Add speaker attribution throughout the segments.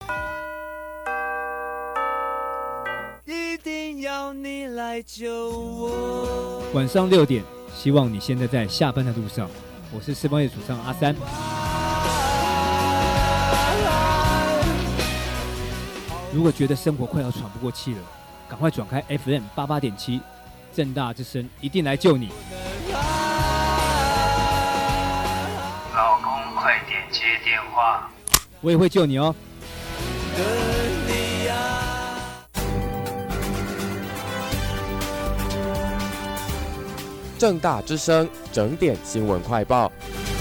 Speaker 1: 一定要你来救我。
Speaker 2: 晚上6点，希望你现在在下班的路上。我是四方夜主唱阿三。如果觉得生活快要喘不过气了，赶快转开 FM88.7，政大之声一定来救你。
Speaker 3: 老公，快点接电话。
Speaker 2: 我也会救你哦。
Speaker 4: 政大之声整点新闻快报。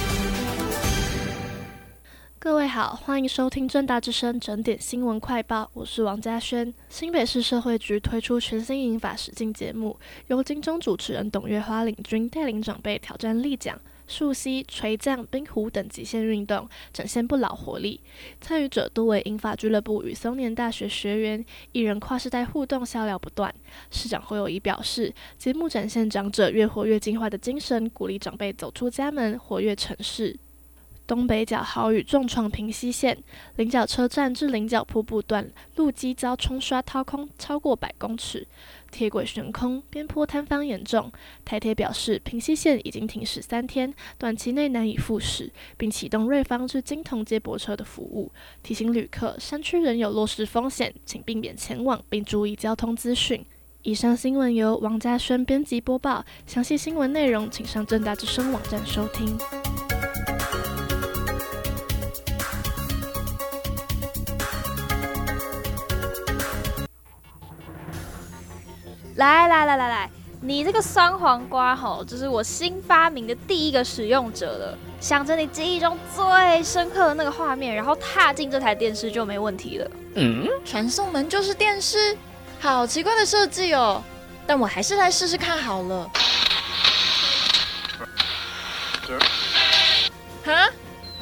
Speaker 5: 各位好，欢迎收听政大之声整点新闻快报，我是王嘉轩。新北市社会局推出全新银发实境节目，由金钟主持人董月花领军，带领长辈挑战立桨、溯溪、垂降、冰壶等极限运动，展现不老活力。参与者多为银发俱乐部与松年大学学员，艺人跨世代互动，笑料不断。市长侯友宜表示，节目展现长者越活越进化的精神，鼓励长辈走出家门，活跃城市。东北角豪雨重创平溪线，菱角车站至菱角瀑布段路基遭冲刷掏空超过100公尺，铁轨悬空，边坡坍方严重。台铁表示，平溪线已经停驶3天，短期内难以复驶，并启动瑞芳至金同接驳车的服务，提醒旅客山区仍有落石风险，请避免前往，并注意交通资讯。以上新闻由王嘉轩编辑播报，详细新闻内容请上政大之声网站收听。
Speaker 6: 来，你这个酸黄瓜吼，这是我新发明的第一个使用者了。想着你记忆中最深刻的那个画面，然后踏进这台电视就没问题了。
Speaker 7: 传送门就是电视，好奇怪的设计哦。但我还是来试试看好了。哈？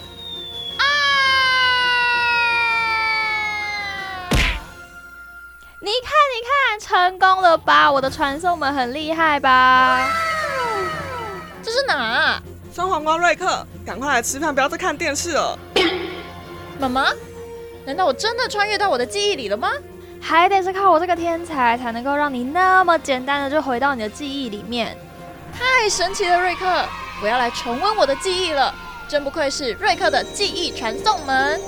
Speaker 6: 你看，成功了吧？我的传送门很厉害吧？
Speaker 7: 这是哪啊？
Speaker 8: 酸黄瓜瑞克，赶快来吃饭，不要再看电视了。
Speaker 7: 妈妈，难道我真的穿越到我的记忆里了吗？
Speaker 6: 还得是靠我这个天才，才能够让你那么简单的就回到你的记忆里面。
Speaker 7: 太神奇了，瑞克！我要来重温我的记忆了，真不愧是瑞克的记忆传送门。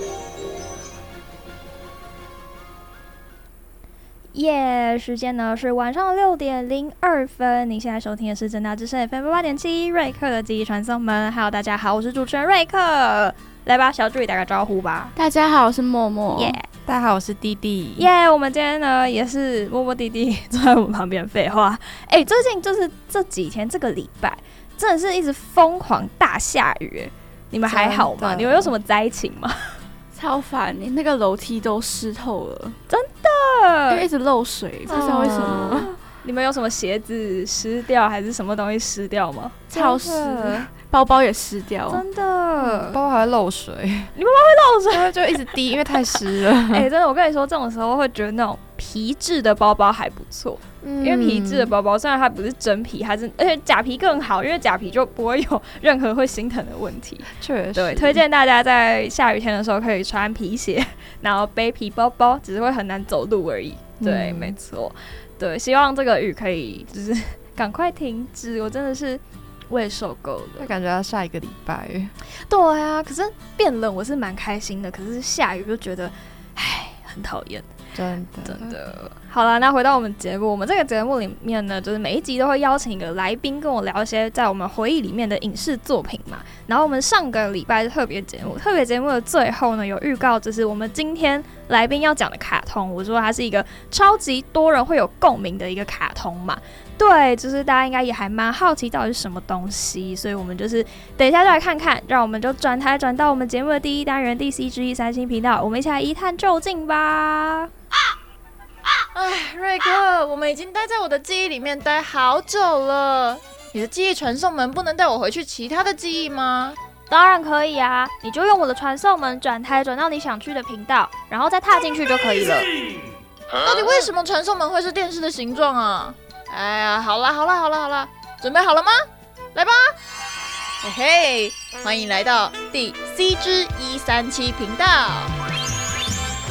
Speaker 6: 时间呢是晚上6点02分。你现在收听的是政大之声 FM88.7瑞克的记忆传送门。Hello， 大家好，我是主持人瑞克。来吧，小助理打个招呼吧。
Speaker 9: 大家好，我是默默。
Speaker 10: 大家好，我是弟弟。
Speaker 6: 我们今天呢也是默默弟弟坐在我们旁边废话。最近就是这几天这个礼拜，真的是一直疯狂大下雨。你们还好吗？你们有什么灾情吗？
Speaker 9: 超烦，你那个楼梯都湿透了，
Speaker 6: 真的，
Speaker 9: 因为一直漏水，不知道为什么。
Speaker 6: 你们有什么鞋子湿掉，还是什么东西湿掉吗？
Speaker 9: 超湿，包包也湿掉，
Speaker 6: 真的，
Speaker 10: 包包还会漏水。
Speaker 6: 你包包会漏水，
Speaker 10: 就一直滴，因为太湿了。
Speaker 6: 真的，我跟你说，这种时候会觉得那种皮质的包包还不错。因为皮质的包包虽然它不是真皮，而且假皮更好，因为假皮就不会有任何会心疼的问题。
Speaker 10: 确实，
Speaker 6: 对，推荐大家在下雨天的时候可以穿皮鞋，然后背皮包包，只是会很难走路而已。对，没错。对，希望这个雨可以就是赶快停止，我真的是我也受够了。
Speaker 10: 感觉要下一个礼拜。
Speaker 6: 对啊，可是变冷我是蛮开心的，可是下雨就觉得很讨厌。
Speaker 10: 真
Speaker 6: 的。好了，那回到我们节目，我们这个节目里面呢，就是每一集都会邀请一个来宾跟我聊一些在我们回忆里面的影视作品嘛。然后我们上个礼拜是特别节目的最后呢，有预告就是我们今天来宾要讲的卡通，我说它是一个超级多人会有共鸣的一个卡通嘛。对，就是大家应该也还蛮好奇到底是什么东西，所以我们就是等一下就来看看，让我们就转台转到我们节目的第一单元第 C 之一3星频道，我们一起来一探究竟吧。
Speaker 7: 瑞克，我们已经待在我的记忆里面待好久了，你的记忆传送门不能带我回去其他的记忆吗？
Speaker 6: 当然可以啊，你就用我的传送门转台转到你想去的频道，然后再踏进去就可以了。
Speaker 7: 到底为什么传送门会是电视的形状啊？哎呀，好啦，准备好了吗？来吧！嘿嘿，欢迎来到第 C 之137频道。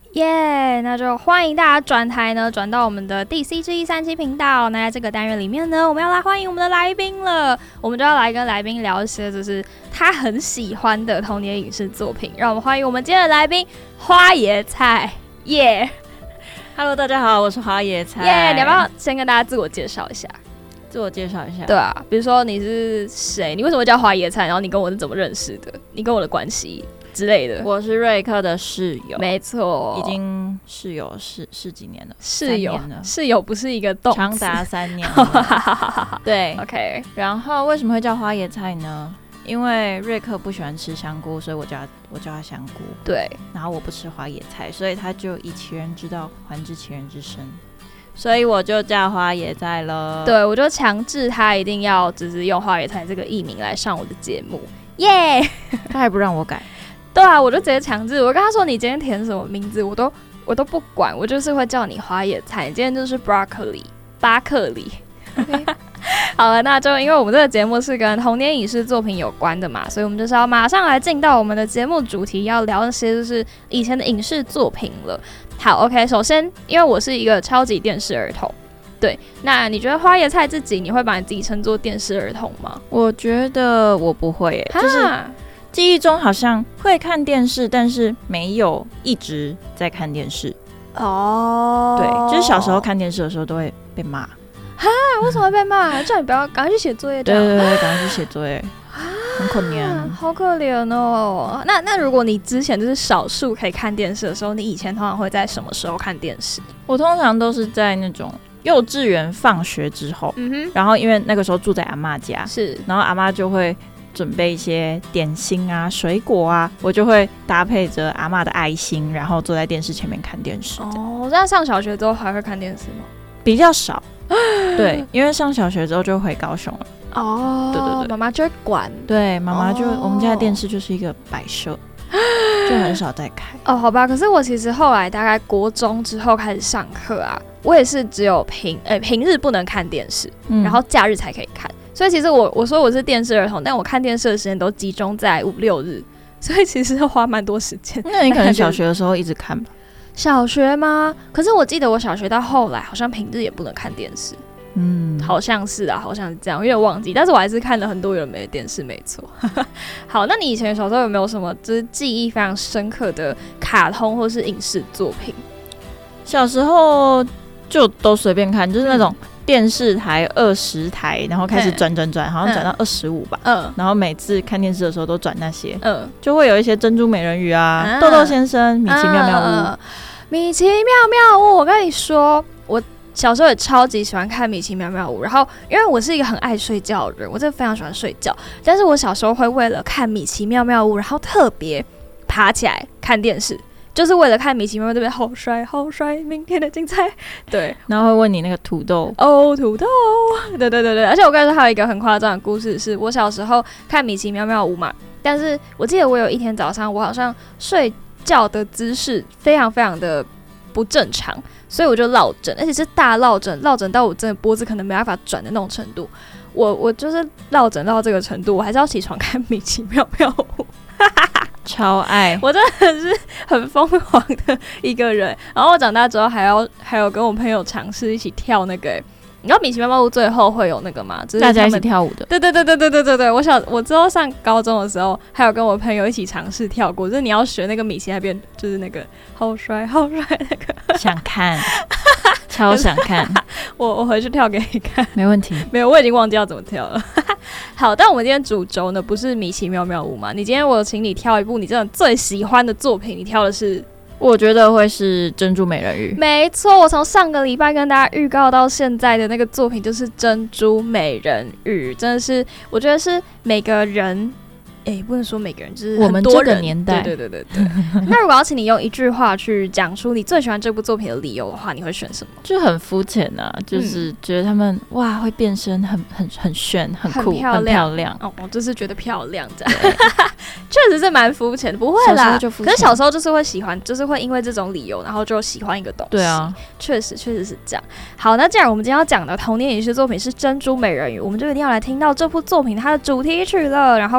Speaker 6: 耶！那就欢迎大家转台呢，转到我们的第 CG137频道。那在这个单元里面呢，我们要来欢迎我们的来宾了。我们就要来跟来宾聊一些就是他很喜欢的童年影视作品。让我们欢迎我们今天的来宾花椰菜，耶
Speaker 11: ！Hello， 大家好，我是花椰菜。
Speaker 6: 耶！你要不要先跟大家自我介绍一下？
Speaker 11: 自我介绍一下。
Speaker 6: 对啊，比如说你是谁？你为什么叫花椰菜？然后你跟我是怎么认识的？你跟我的关系之类的。
Speaker 11: 我是瑞克的室友，
Speaker 6: 没错，
Speaker 11: 已经室友十几年了。
Speaker 6: 室友不是一个动词，
Speaker 11: 长达3年了。对
Speaker 6: ，OK。
Speaker 11: 然后为什么会叫花椰菜呢？因为瑞克不喜欢吃香菇，所以我叫他香菇。
Speaker 6: 对，
Speaker 11: 然后我不吃花椰菜，所以他就以其人之道还治其人之身。所以我就叫花椰菜了。
Speaker 6: 对，我就强制他一定要就是用花椰菜这个艺名来上我的节目，耶！
Speaker 11: 他还不让我改。
Speaker 6: 对啊，我就直接强制。我跟他说你今天填什么名字，我都不管，我就是会叫你花椰菜。你今天就是 broccoli 巴克里。Okay. 好了，那就因为我们这个节目是跟童年影视作品有关的嘛，所以我们就是要马上来进到我们的节目主题，要聊一些就是以前的影视作品了。好 ，OK， 首先因为我是一个超级电视儿童，对，那你觉得花椰菜自己，你会把你自己称作电视儿童吗？
Speaker 11: 我觉得我不会耶，就是记忆中好像会看电视，但是没有一直在看电视。
Speaker 6: 哦，
Speaker 11: 对，就是小时候看电视的时候都会被骂。
Speaker 6: 哈，为什么会被骂？叫你不要赶快去写作业。
Speaker 11: 对，赶快去写作业。很可怜，
Speaker 6: 好可怜哦。那如果你之前就是少数可以看电视的时候，你以前通常会在什么时候看电视？
Speaker 11: 我通常都是在那种幼稚园放学之后，然后因为那个时候住在阿嬷家，
Speaker 6: 是，
Speaker 11: 然后阿嬷就会准备一些点心啊、水果啊，我就会搭配着阿嬷的爱心，然后坐在电视前面看电视。
Speaker 6: 哦，那上小学之后还会看电视吗？
Speaker 11: 比较少，对，因为上小学之后就回高雄了。
Speaker 6: 哦，对，妈妈就会管。
Speaker 11: 对，妈妈就我们家的电视就是一个摆设，就很少再开。
Speaker 6: 哦，好吧，可是我其实后来大概国中之后开始上课啊，我也是只有平日不能看电视，然后假日才可以看。所以其实我说我是电视儿童，但我看电视的时间都集中在5、6日，所以其实要花蛮多时间。
Speaker 11: 那你可能小学的时候一直看吧？
Speaker 6: 小学吗？可是我记得我小学到后来好像平日也不能看电视。好像是啊，好像是这样，有点忘记，但是我还是看了很多有的没的电视，没错。好，那你以前小时候有没有什么就是记忆非常深刻的卡通或是影视作品？
Speaker 11: 小时候就都随便看，就是那种电视台20台，然后开始转，好像转到25吧。然后每次看电视的时候都转那些，就会有一些珍珠美人鱼啊、豆豆先生、米奇妙妙屋。
Speaker 6: 米奇妙妙屋，我跟你说，我小时候也超级喜欢看米奇妙妙屋，然后因为我是一个很爱睡觉的人，我真的非常喜欢睡觉，但是我小时候会为了看米奇妙妙屋，然后特别爬起来看电视，就是为了看米奇妙妙这边好帅好帅，明天的精彩。对，
Speaker 11: 然后会问你那个土豆
Speaker 6: 哦，土豆，对，而且我跟你说还有一个很夸张的故事，是我小时候看米奇妙妙屋嘛，但是我记得我有一天早上，我好像睡觉的姿势非常非常的不正常，所以我就落枕，而且是大落枕到我真的脖子可能没办法转的那种程度。我就是落枕到这个程度，我还是要起床看米奇妙妙屋。
Speaker 11: 超爱，
Speaker 6: 我真的是很疯狂的一个人。然后我长大之后还有跟我朋友尝试一起跳那个。你知道米奇妙妙屋最后会有那个吗？就是
Speaker 11: 大家一起跳舞的。
Speaker 6: 对，我之后上高中的时候，还有跟我朋友一起尝试跳过，就是你要学那个米奇那边，就是那个好帅那个。
Speaker 11: 想看，超想看。
Speaker 6: 我回去跳给你看，
Speaker 11: 没问题。
Speaker 6: 没有，我已经忘记要怎么跳了。好，但我们今天主轴呢不是米奇妙妙屋嘛？你今天我请你挑一部你真的最喜欢的作品，你挑的是？
Speaker 11: 我觉得会是珍珠美人鱼。
Speaker 6: 没错，我从上个礼拜跟大家预告到现在的那个作品就是珍珠美人鱼，真的是我觉得是每个人不能说每个人，就是
Speaker 11: 我们这个年代。
Speaker 6: 对。那如果要请你用一句话去讲出你最喜欢这部作品的理由的话，你会选什么？
Speaker 11: 就很肤浅啊，就是觉得他们哇会变身，很炫，很酷，很漂亮。
Speaker 6: 哦，我就是觉得漂亮这样。确实是蛮肤浅的，不会啦。可是小时候就是会喜欢，就是会因为这种理由，然后就喜欢一个东西。
Speaker 11: 对啊，
Speaker 6: 确实是这样。好，那既然我们今天要讲的童年影视作品是《珍珠美人鱼》，我们就一定要来听到这部作品它的主题曲了。然后歌曲过后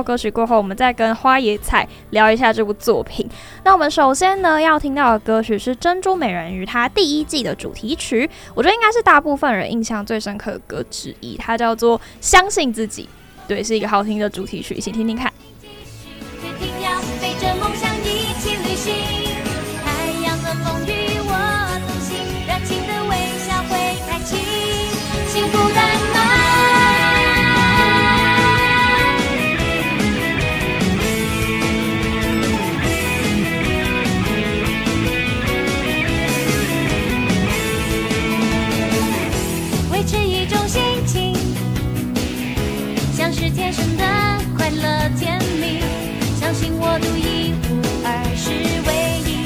Speaker 6: 后，我们再跟花椰菜聊一下这部作品。那我们首先呢要听到的歌曲是《珍珠美人鱼》它第一季的主题曲，我觉得应该是大部分人印象最深刻的歌之一，它叫做《相信自己》，对，是一个好听的主题曲，一起听听看。
Speaker 12: 背着梦想一起旅行，太阳和风雨我同行，热情的微笑会开启幸福的门。维持一种心情，像是天生的快乐甜蜜，相信我独一无二是唯一，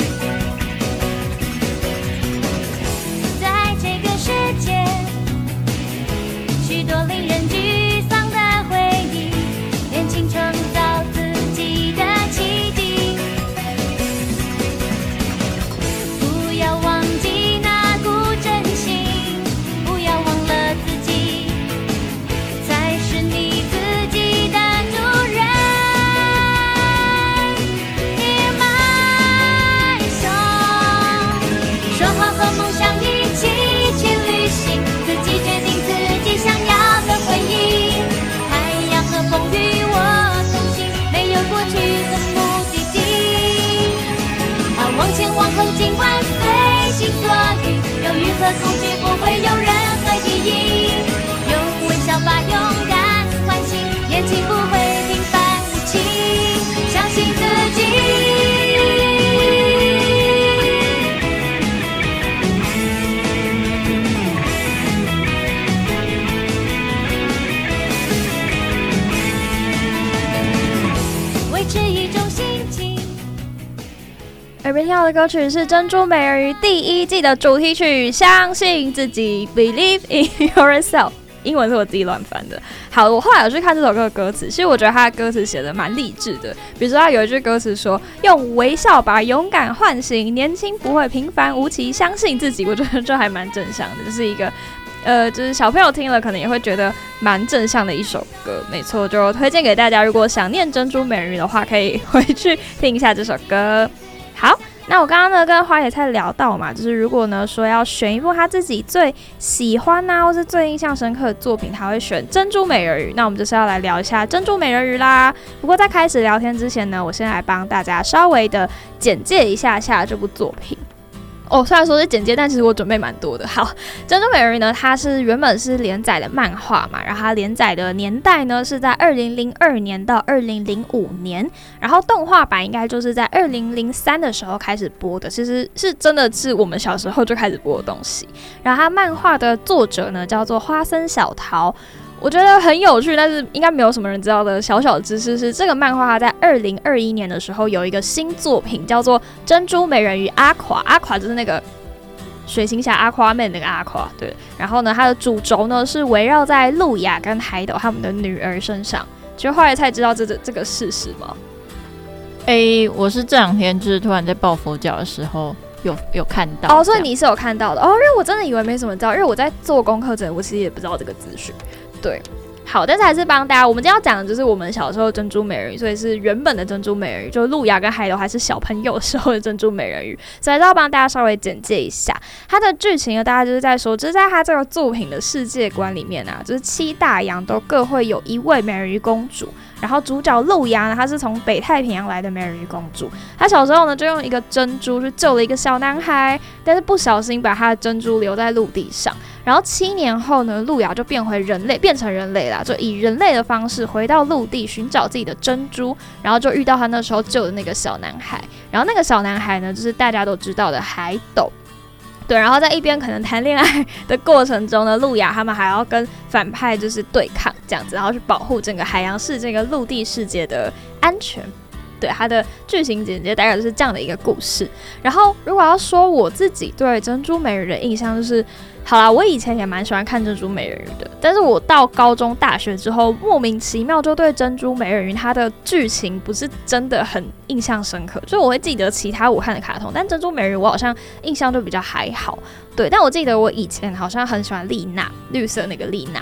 Speaker 12: 在这个世界许多令人沮丧的回忆，年轻创造自己的奇迹，不要忘记那股真心，不要忘了自己才是你自己的主人。说好和梦想一起去旅行，自己决定自己想要的回忆，太阳和风雨我同行，没有过去的目的地，往前往后尽管随心所欲，犹豫和恐惧不会有任何意义，用微笑把勇敢唤醒，年轻不会平凡无奇，相信自己。
Speaker 6: 耳边听到的歌曲是《珍珠美人鱼》第一季的主题曲《相信自己》Believe in Yourself， 英文是我自己乱翻的。好，我后来有去看这首歌的歌词，其实我觉得他的歌词写的蛮励志的。比如说他有一句歌词说：“用微笑把勇敢唤醒，年轻不会平凡无奇，相信自己。”我觉得这还蛮正向的，就是一个就是小朋友听了可能也会觉得蛮正向的一首歌。没错，就推荐给大家，如果想念珍珠美人鱼的话，可以回去听一下这首歌。好，那我刚刚呢跟花椰菜聊到嘛，就是如果呢说要选一部他自己最喜欢或是最印象深刻的作品，他会选《珍珠美人鱼》。那我们就是要来聊一下《珍珠美人鱼》啦。不过在开始聊天之前呢，我先来帮大家稍微的简介一下这部作品。虽然说是简介，但其实我准备蛮多的。好，《珍珠美人鱼》呢，它是原本是连载的漫画嘛，然后它连载的年代呢是在2002年到2005年，然后动画版应该就是在2003的时候开始播的，其实是真的是我们小时候就开始播的东西。然后它漫画的作者呢叫做花森小桃。我觉得很有趣，但是应该没有什么人知道的小小知识是，这个漫画它在2021年的时候有一个新作品，叫做《珍珠美人鱼阿垮》。阿垮就是那个水行侠阿夸妹那个阿夸，对。然后呢，它的主轴呢是围绕在路亚跟海斗他们的女儿身上。其实花椰菜知道这个事实吗？
Speaker 11: 我是这两天就是突然在抱佛脚的时候有看到。
Speaker 6: 所以你是有看到的因为我真的以为没什么知道，因为我在做功课前我其实也不知道这个资讯。对，好，但是还是帮大家，我们今天要讲的就是我们小时候的珍珠美人鱼，所以是原本的珍珠美人鱼，就是路亚跟海斗还是小朋友时候的珍珠美人鱼，所以还是要帮大家稍微简介一下它的剧情呢。大家就是在说，就是在它这个作品的世界观里面啊，就是7大洋都各会有一位美人鱼公主。然后主角路亚呢，她是从北太平洋来的美人鱼公主。她小时候呢，就用一个珍珠去救了一个小男孩，但是不小心把她的珍珠留在陆地上。然后7年后呢，路亚就变成人类啦，就以人类的方式回到陆地寻找自己的珍珠。然后就遇到他那时候救的那个小男孩。然后那个小男孩呢，就是大家都知道的海斗。对，然后在一边可能谈恋爱的过程中呢，路亚他们还要跟反派就是对抗这样子，然后去保护整个海洋世界跟陆地世界的安全。对，它的剧情简介大概就是这样的一个故事。然后如果要说我自己对珍珠美人鱼的印象，就是好啦，我以前也蛮喜欢看珍珠美人鱼的，但是我到高中大学之后，莫名其妙就对珍珠美人鱼它的剧情不是真的很印象深刻，就是我会记得其他我看的卡通，但珍珠美人鱼我好像印象就比较还好。对，但我记得我以前好像很喜欢丽娜，绿色那个丽娜。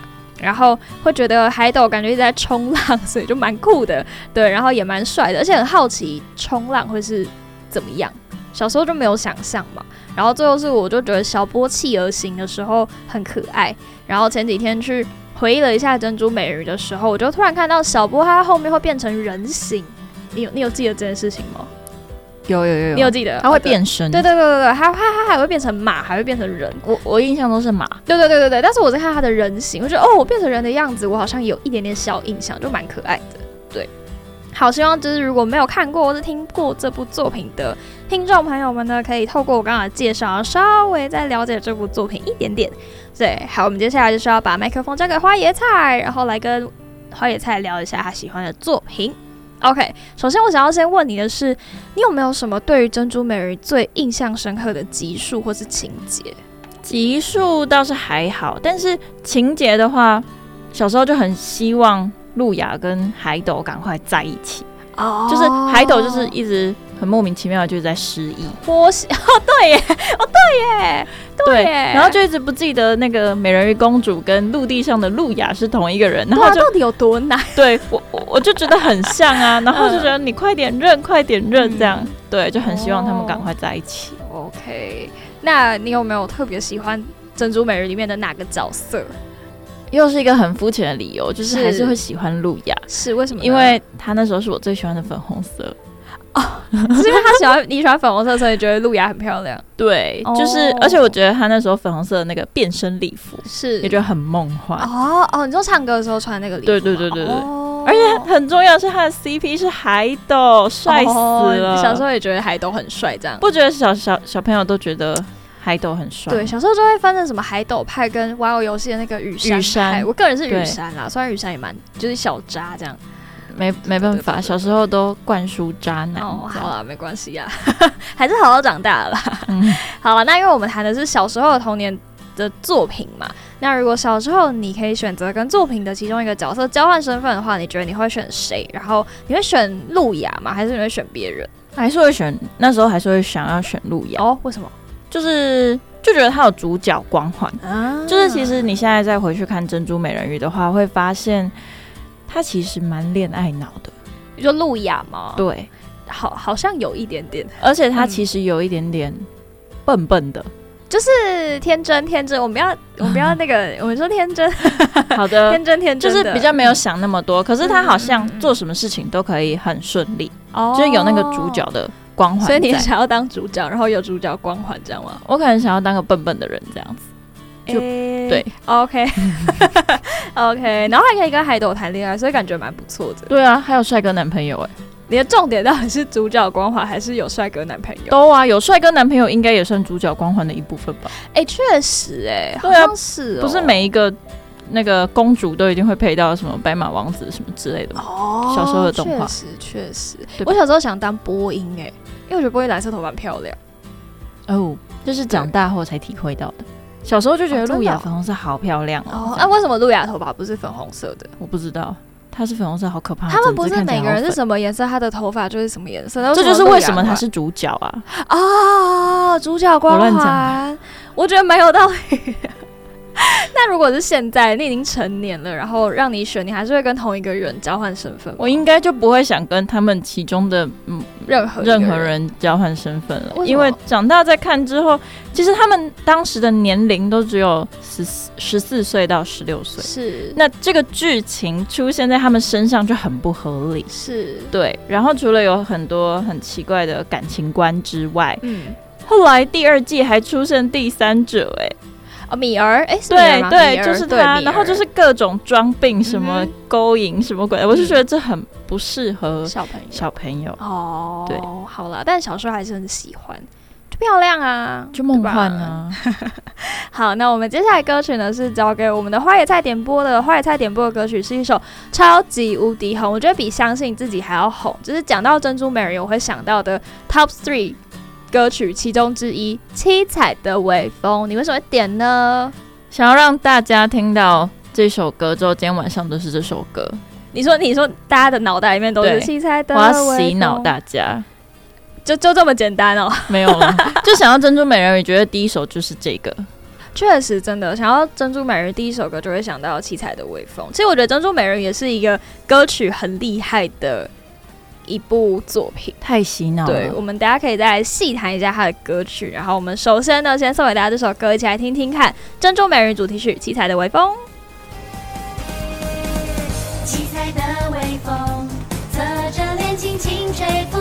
Speaker 6: 然后会觉得海斗感觉一直在冲浪，所以就蛮酷的，对，然后也蛮帅的，而且很好奇冲浪会是怎么样，小时候就没有想象嘛。然后最后是我就觉得小波企鹅型的时候很可爱，然后前几天去回忆了一下珍珠美人鱼的时候，我就突然看到小波它后面会变成人形，你有记得这件事情吗？
Speaker 11: 有，
Speaker 6: 你有记得？
Speaker 11: 它会变身，
Speaker 6: 对，它还会变成马，还会变成人。
Speaker 11: 我印象都是马，
Speaker 6: 对。但是我在看它的人形，我觉得我变成人的样子，我好像有一点点小印象，就蛮可爱的。对，好，希望就是如果没有看过或是听过这部作品的听众朋友们呢，可以透过我刚刚的介绍，稍微再了解这部作品一点点。对，好，我们接下来就是要把麦克风交给花椰菜，然后来跟花椰菜聊一下他喜欢的作品。OK， 首先我想要先问你的是，你有没有什么对于珍珠美人鱼最印象深刻的集数或是情节？
Speaker 11: 集数倒是还好，但是情节的话，小时候就很希望路亚跟海斗赶快在一起。就是海斗就是一直很莫名其妙的就是在失忆。
Speaker 6: 对耶，
Speaker 11: 然后就一直不记得那个美人鱼公主跟陆地上的路亚是同一个人，然后
Speaker 6: 到底有多难？
Speaker 11: 对，我就觉得很像啊，然后就觉得你快点认这样，对，就很希望他们赶快在一起。
Speaker 6: OK， 那你有没有特别喜欢珍珠美人鱼里面的哪个角色？
Speaker 11: 又是一个很肤浅的理由，就是还是会喜欢路亚。
Speaker 6: 是为什么呢？
Speaker 11: 因为他那时候是我最喜欢的粉红色。
Speaker 6: 是因为你喜欢粉红色，所以觉得路亚很漂亮。
Speaker 11: 对，就是而且我觉得他那时候粉红色的那个变身礼服
Speaker 6: 是
Speaker 11: 也觉得很梦幻。
Speaker 6: 你说唱歌的时候穿那个礼服？
Speaker 11: 对。而且很重要的是他的 CP 是海斗，帅死了。
Speaker 6: 你小时候也觉得海斗很帅，这样
Speaker 11: 不觉得小朋友都觉得海斗很帅？
Speaker 6: 对，小时候就会分成什么海斗派跟玩偶游戏的那个羽山派。我个人是羽山啦，虽然羽山也蛮就是小渣这样。
Speaker 11: 没办法，小时候都灌输渣男。
Speaker 6: 好啦，没关系啊，还是好好长大了啦。好了，那因为我们谈的是小时候的童年的作品嘛，那如果小时候你可以选择跟作品的其中一个角色交换身份的话，你觉得你会选谁？然后你会选路亚吗？还是你会选别人？
Speaker 11: 还是会选，那时候还是会想要选路亚。
Speaker 6: 为什么？
Speaker 11: 就觉得他有主角光环就是其实你现在再回去看珍珠美人鱼的话，会发现他其实蛮恋爱脑的。
Speaker 6: 你说路亚吗？
Speaker 11: 对，
Speaker 6: 好像有一点点，
Speaker 11: 而且他其实有一点点笨笨的，
Speaker 6: 就是天真。我们不要那个，我们说天真。
Speaker 11: 好的，
Speaker 6: 天真
Speaker 11: 就是比较没有想那么多。可是他好像做什么事情都可以很顺利，就是有那个主角的光环。
Speaker 6: 所以你想要当主角，然后有主角光环这样吗？
Speaker 11: 我可能想要当个笨笨的人这样子。对
Speaker 6: ，OK， 然后还可以跟海斗谈恋爱，所以感觉蛮不错的。
Speaker 11: 对啊，还有帅哥男朋友
Speaker 6: 你的重点到底是主角光环，还是有帅哥男朋友？
Speaker 11: 都啊，有帅哥男朋友应该也算主角光环的一部分吧？
Speaker 6: 确实好
Speaker 11: 对啊，
Speaker 6: 像是
Speaker 11: 不是每一个那个公主都一定会配到什么白马王子什么之类的吗？小时候的动画
Speaker 6: 确实，我小时候想当波音因为我觉得波音蓝色头发很漂亮。
Speaker 11: 这是长大后才体会到的。小时候就觉得路亚粉红色好漂亮
Speaker 6: 那为什么路亚头发不是粉红色的？
Speaker 11: 我不知道，她是粉红色，好可怕。
Speaker 6: 他们不是每个人是什么颜色，他的头发就是什么颜色。
Speaker 11: 这就是为什么他是主角啊！
Speaker 6: 主角光环，我觉得蛮有道理。那如果是现在你已经成年了，然后让你选，你还是会跟同一个人交换身份吗？
Speaker 11: 我应该就不会想跟他们其中的
Speaker 6: 任何
Speaker 11: 人交换身份了，因为长大再看之后，其实他们当时的年龄都只有14岁到16岁，
Speaker 6: 是
Speaker 11: 那这个剧情出现在他们身上就很不合理，
Speaker 6: 是
Speaker 11: 对。然后除了有很多很奇怪的感情观之外，后来第2季还出现第3者
Speaker 6: 米儿是米儿吗？
Speaker 11: 对，就是他，然后就是各种装病，什么勾引什么鬼，我就觉得这很不适合小朋友。
Speaker 6: 对，好了，但小时候还是很喜欢，就漂亮啊，
Speaker 11: 就梦幻啊。
Speaker 6: 好，那我们接下来歌曲呢是交给我们的花野菜点播的。花野菜点播的歌曲是一首超级无敌红，我觉得比相信自己还要红。就是讲到珍珠美人鱼，我会想到的 Top 3。歌曲其中之一，七彩的微风，你为什么会点呢？
Speaker 11: 想要让大家听到这首歌之后，今天晚上都是这首歌。
Speaker 6: 你说大家的脑袋里面都是七彩的微风，
Speaker 11: 我要洗脑大家，
Speaker 6: 就这么简单哦？
Speaker 11: 没有啦，就想要珍珠美人鱼，觉得第一首就是这个。
Speaker 6: 确实真的想要珍珠美人鱼第一首歌就会想到七彩的微风。其实我觉得珍珠美人鱼也是一个歌曲很厉害的一部作品，
Speaker 11: 太洗脑了。
Speaker 6: 对，我们大家可以再来细谈一下它的歌曲。然后我们首先呢，先送给大家这首歌，一起来听听看珍珠美人鱼主题曲《七彩的微风》。
Speaker 12: 七彩的微风侧着脸轻轻吹拂，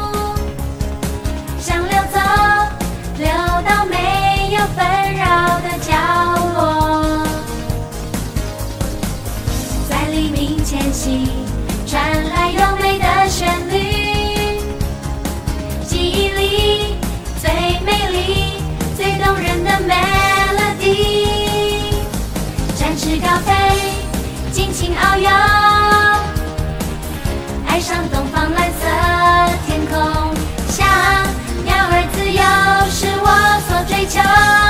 Speaker 12: 想溜走，溜到没有纷扰的角落，在黎明前夕传来优美的旋律，记忆里最美丽最动人的 melody， 展翅高飞尽情遨游，爱上东方蓝色天空，像鸟儿自由是我所追求，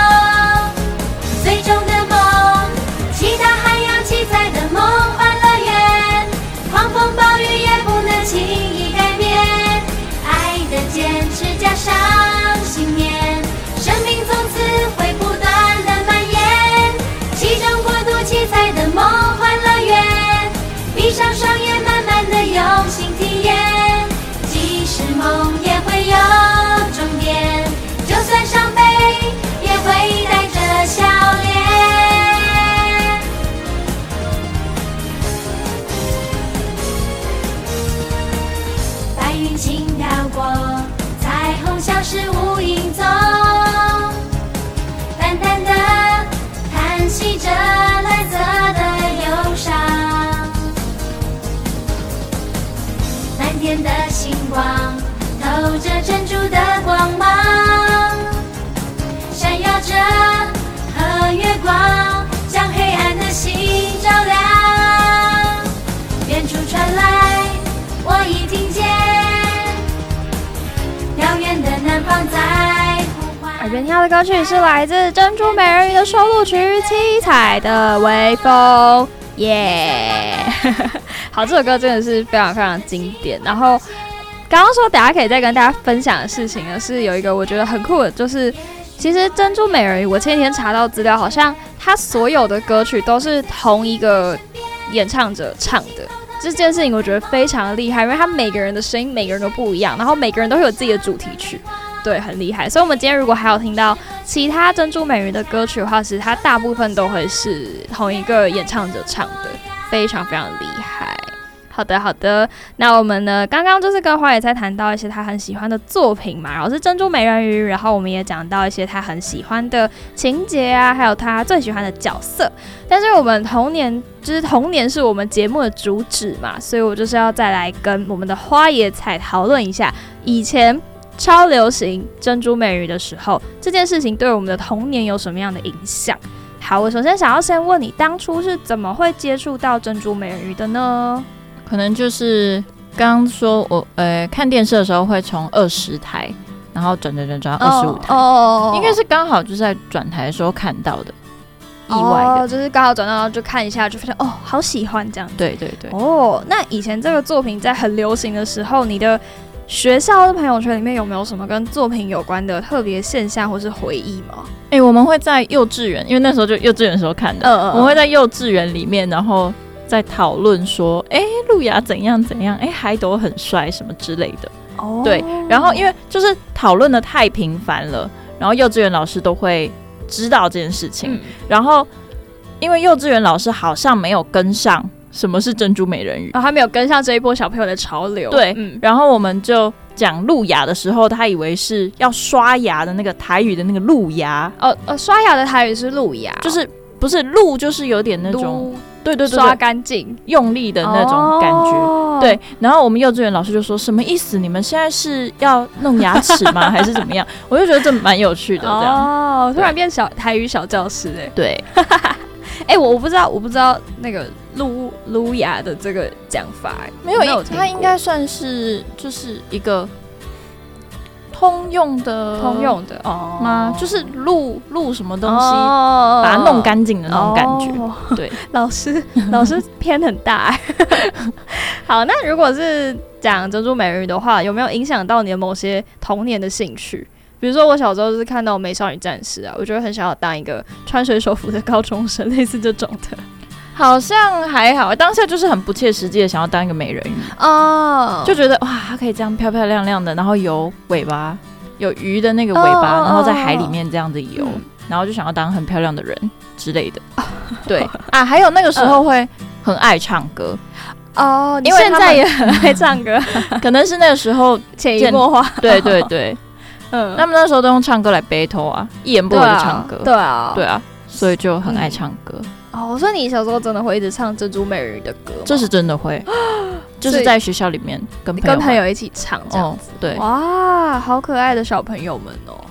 Speaker 12: 最终的梦，期待海洋七彩的梦幻乐园，狂风暴雨也不能轻易改变，爱的坚持加上信念，生命从此会不断的蔓延，其中国度七彩的梦幻乐园，闭上双眼慢慢的用心体验，即使梦也会有终点，就算伤悲也会带着笑脸，白云轻飘过，彩虹消失无影踪，淡淡的叹息着蓝色的忧伤，满天的星光透着珍珠的光芒，闪耀着和月光将黑暗的心照亮，远处传来我已听见遥远的南方在呼唤。
Speaker 6: 耳边听到的歌曲是来自珍珠美人鱼的收录曲《七彩的微风》，耶、好，这首歌真的是非常非常经典。然后刚刚说大家可以再跟大家分享的事情呢，是有一个我觉得很酷的，就是其实珍珠美人鱼，我前几天查到资料，好像它所有的歌曲都是同一个演唱者唱的。这件事情我觉得非常的厉害，因为他每个人的声音每个人都不一样，然后每个人都会有自己的主题曲，对，很厉害。所以我们今天如果还有听到其他珍珠美人鱼的歌曲的话，其实它大部分都会是同一个演唱者唱的，非常非常厉害。好的好的，那我们呢刚刚就是跟花野在谈到一些他很喜欢的作品嘛，然后是珍珠美人鱼，然后我们也讲到一些他很喜欢的情节啊，还有他最喜欢的角色。但是我们童年是我们节目的主旨嘛，所以我就是要再来跟我们的花野菜讨论一下以前超流行珍珠美人鱼的时候，这件事情对我们的童年有什么样的影响。好，我首先想要先问你，当初是怎么会接触到珍珠美人鱼的呢？
Speaker 11: 可能就是刚刚说我看电视的时候会从20台，然后转到25台，应该是刚好就是在转台的时候看到的，意外的，
Speaker 6: 就是刚好转到就看一下，就发现哦，好喜欢这样子。
Speaker 11: 对对对。
Speaker 6: 哦，那以前这个作品在很流行的时候，你的学校的朋友圈里面有没有什么跟作品有关的特别现象或是回忆吗？
Speaker 11: 我们会在幼稚园，因为那时候就幼稚园的时候看的，我们会在幼稚园里面，然后在讨论说，路亚怎样怎样，海斗很帅什么之类的。哦，对，然后因为就是讨论的太频繁了，然后幼稚园老师都会知道这件事情，然后因为幼稚园老师好像没有跟上什么是珍珠美人鱼，
Speaker 6: 他没有跟上这一波小朋友的潮流。
Speaker 11: 对，然后我们就讲路亚的时候，他以为是要刷牙的那个台语的那个路牙。
Speaker 6: 刷牙的台语是路亚，
Speaker 11: 就是不是路，就是有点那种。对对 对，
Speaker 6: 刷干净
Speaker 11: 用力的那种感觉。对，然后我们幼稚园老师就说什么意思？你们现在是要弄牙齿吗？还是怎么样？我就觉得这蛮有趣的，这样
Speaker 6: 突然变台语小教师
Speaker 11: 对。
Speaker 6: 我不知道那个路亚的这个讲法，
Speaker 11: 没有，它应该算是就是一个通用的吗？就是录什么东西，把它弄干净的那种感觉。对，
Speaker 6: 老师偏很大。好，那如果是讲珍珠美人鱼的话，有没有影响到你的某些童年的兴趣？ 比如说我小时候就是看到美少女战士啊，我就会很想要当一个穿水手服的高中生，类似这种的。
Speaker 11: 好像还好，当下就是很不切实际的想要当一个美人鱼
Speaker 6: 哦，
Speaker 11: 就觉得哇，它可以这样漂漂亮亮的，然后有尾巴，有鱼的那个尾巴，然后在海里面这样子游，然后就想要当很漂亮的人之类的。对啊，还有那个时候会很爱唱歌
Speaker 6: 哦，你现在也很爱唱歌，
Speaker 11: 可能是那个时候
Speaker 6: 潜移默化。
Speaker 11: 对对对，他们那时候都用唱歌来 battle 啊，一言不合就唱歌。
Speaker 6: 对啊，
Speaker 11: 对啊，所以就很爱唱歌。
Speaker 6: 哦，所以你小时候真的会一直唱珍珠美人鱼的歌吗？
Speaker 11: 这是真的会，就是在学校里面跟朋友
Speaker 6: 一起唱这样子。
Speaker 11: 对，
Speaker 6: 哇，好可爱的小朋友们哦。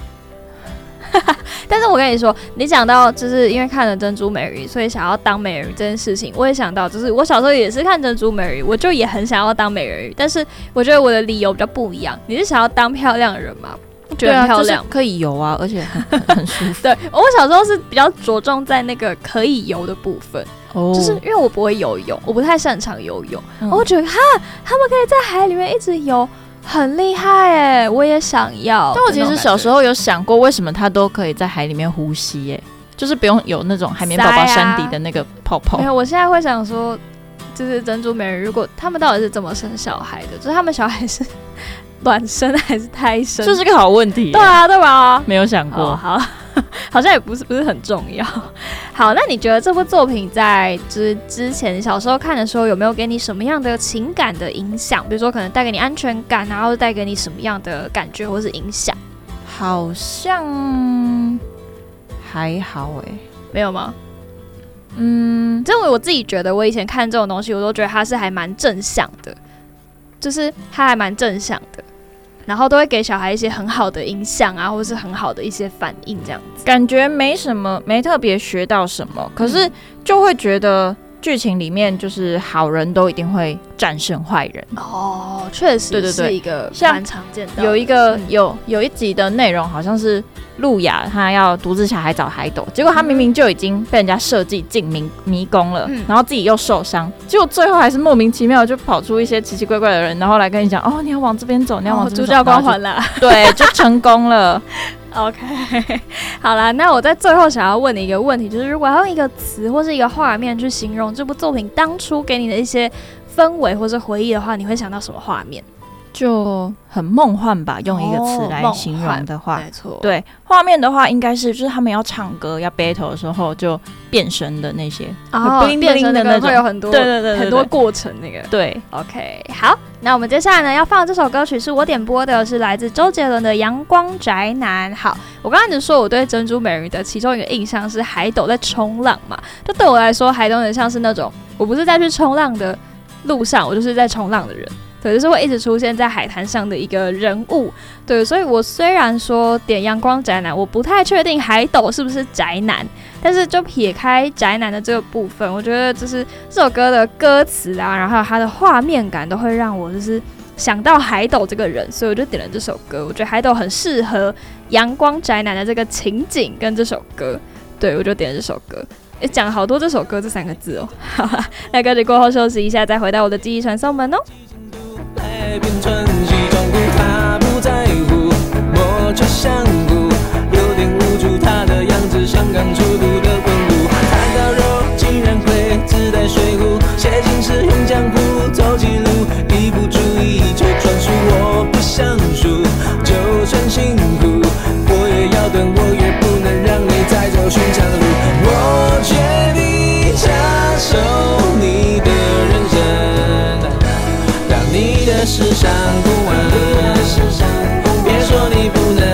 Speaker 6: 但是我跟你说，你讲到就是因为看了珍珠美人鱼，所以想要当美人鱼这件事情，我也想到，就是我小时候也是看珍珠美人鱼，我就也很想要当美人鱼，但是我觉得我的理由比较不一样。你是想要当漂亮的人吗？觉得很漂亮，
Speaker 11: 就是可以游啊，而且很舒服。
Speaker 6: 对，我小时候是比较着重在那个可以游的部分，就是因为我不会游泳，我不太擅长游泳，我觉得哈，他们可以在海里面一直游，很厉害哎，我也想要。
Speaker 11: 但我其实小时候有想过，为什么他都可以在海里面呼吸？哎，就是不用有那种海绵宝宝山底的那个泡泡。
Speaker 6: 没有，我现在会想说，就是珍珠美人鱼，如果他们到底是怎么生小孩的？就是他们小孩是卵生还是胎生？
Speaker 11: 这是个好问题。
Speaker 6: 对啊，对吧？
Speaker 11: 没有想过。
Speaker 6: 好，好像也不是很重要。好，那你觉得这部作品在就是之前小时候看的时候，有没有给你什么样的情感的影响？比如说可能带给你安全感，然后带给你什么样的感觉或是影响？
Speaker 11: 好像还好
Speaker 6: 没有吗？这我自己觉得，我以前看这种东西，我都觉得它是还蛮正向的，就是它还蛮正向的。然后都会给小孩一些很好的影响啊，或是很好的一些反应，这样子
Speaker 11: 感觉没什么，没特别学到什么，可是就会觉得剧情里面就是好人都一定会战胜坏人。
Speaker 6: 哦，确实是一个蛮常见的。
Speaker 11: 有一个有一集的内容好像是路亚他要独自下海找海斗，结果他明明就已经被人家设计进迷宫了，然后自己又受伤，结果最后还是莫名其妙就跑出一些奇奇怪怪的人，然后来跟你讲哦，你要往这边走，你要往这边走，
Speaker 6: 主角光环啦，
Speaker 11: 对，就成功了。
Speaker 6: OK， 好啦，那我在最后想要问你一个问题，就是如果要用一个词或是一个画面去形容这部作品当初给你的一些氛围或是回忆的话，你会想到什么画面？
Speaker 11: 就很梦幻吧，用一个词来形容的话，
Speaker 6: 没错。
Speaker 11: 对，画面的话应该是就是他们要唱歌要 battle 的时候就变身的那些，
Speaker 6: 变身的那种会有很多
Speaker 11: 对
Speaker 6: 很多过程那个。
Speaker 11: 对
Speaker 6: ，OK， 好，那我们接下来呢要放的这首歌曲是我点播的，是来自周杰伦的《阳光宅男》。好，我刚才只说我对珍珠美人鱼的其中一个印象是海斗在冲浪嘛，就对我来说，海斗很像是那种我不是在去冲浪的路上，我就是在冲浪的人。对，就是会一直出现在海滩上的一个人物。对，所以我虽然说点阳光宅男，我不太确定海斗是不是宅男，但是就撇开宅男的这个部分，我觉得就是这首歌的歌词啊，然后它的画面感都会让我就是想到海斗这个人，所以我就点了这首歌。我觉得海斗很适合阳光宅男的这个情景跟这首歌，对，我就点了这首歌。讲好多这首歌这3个字哦。好啦，那歌曲过后休息一下，再回到我的记忆传送门哦。
Speaker 1: 来变成西装裤，他不在乎，我却想哭，有点无助，他的样子像刚出炉的滚炉，谈到肉竟然会自带水壶，写信时用浆糊，走几路一不注意就撞树，我不想输，就算辛苦，我也要等，我也不能让你再走寻常路，我决定插手你的人生，你的事上不完，别说你不能，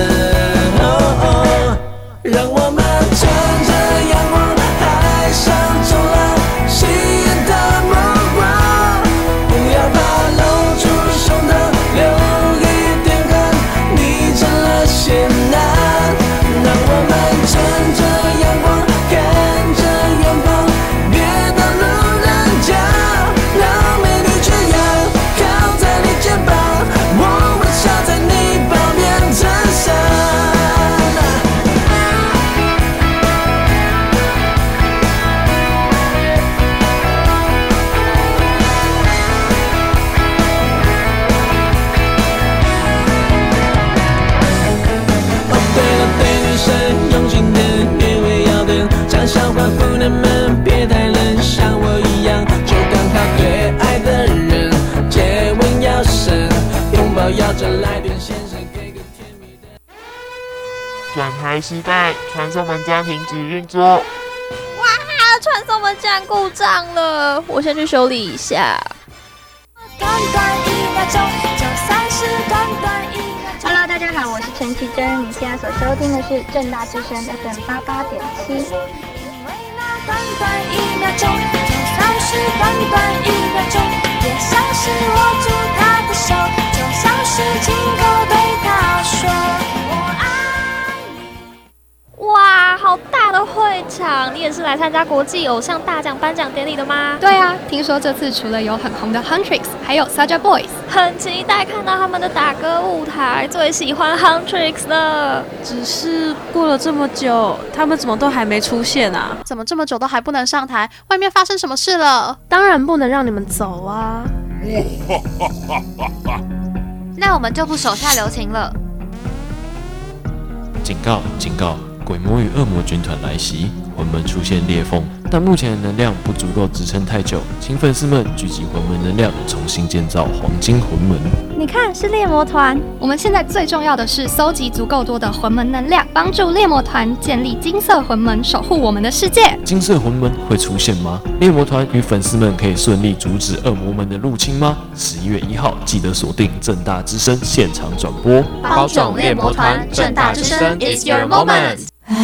Speaker 1: 让我们乘着阳光，海上冲浪，吸引的目光，不要怕露出胸膛，留一点汗，你成了仙男。
Speaker 13: 转台失败，传送门将停止运作。
Speaker 6: 哇，传送门竟然故障了，我先去修理一下。
Speaker 12: Hello， 大家好，我是陈绮贞，你现在所收听的是政大之声 FM 88.7。短短1秒钟，就算是短短1秒钟，也像是握住他的手，就像是亲口对他说我爱你。
Speaker 6: 哇，好大的会场！你也是来参加国际偶像大奖颁奖典礼的吗？
Speaker 14: 对啊，听说这次除了有很红的 Huntrix， 还有 Saja Boys，
Speaker 6: 很期待看到他们的打歌舞台，最喜欢 Huntrix 了。
Speaker 10: 只是过了这么久，他们怎么都还没出现啊？
Speaker 14: 怎么这么久都还不能上台？外面发生什么事了？当然不能让你们走啊！
Speaker 15: 那我们就不手下留情了。
Speaker 16: 警告！警告！鬼魔与恶魔军团来袭，魂门出现裂缝，但目前的能量不足够支撑太久，请粉丝们聚集魂门能量，重新建造黄金魂门。
Speaker 14: 你看，是猎魔团。我们现在最重要的是搜集足够多的魂门能量，帮助猎魔团建立金色魂门，守护我们的世界。
Speaker 16: 金色魂门会出现吗？猎魔团与粉丝们可以顺利阻止恶魔们的入侵吗？11月1号记得锁定政大之声现场转播。
Speaker 15: 包种猎魔团，政大之声 is your moment。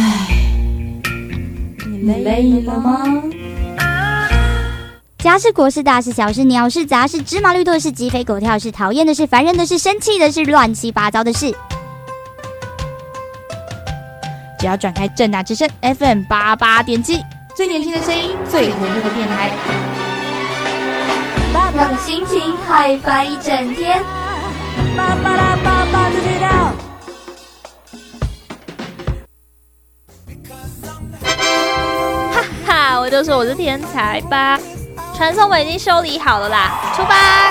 Speaker 12: 你累了吗？家事国事大事小事鸟事杂事芝麻绿豆是鸡飞狗跳是讨厌的是烦人的是生气的是乱七八糟的事，只要转开政大之声 FM 88.7，最年轻的声音，最活跃的电台，让心情嗨翻一整天。巴巴拉巴巴的知道。
Speaker 6: 我就说我是天才吧，传送门已经修理好了啦，出发！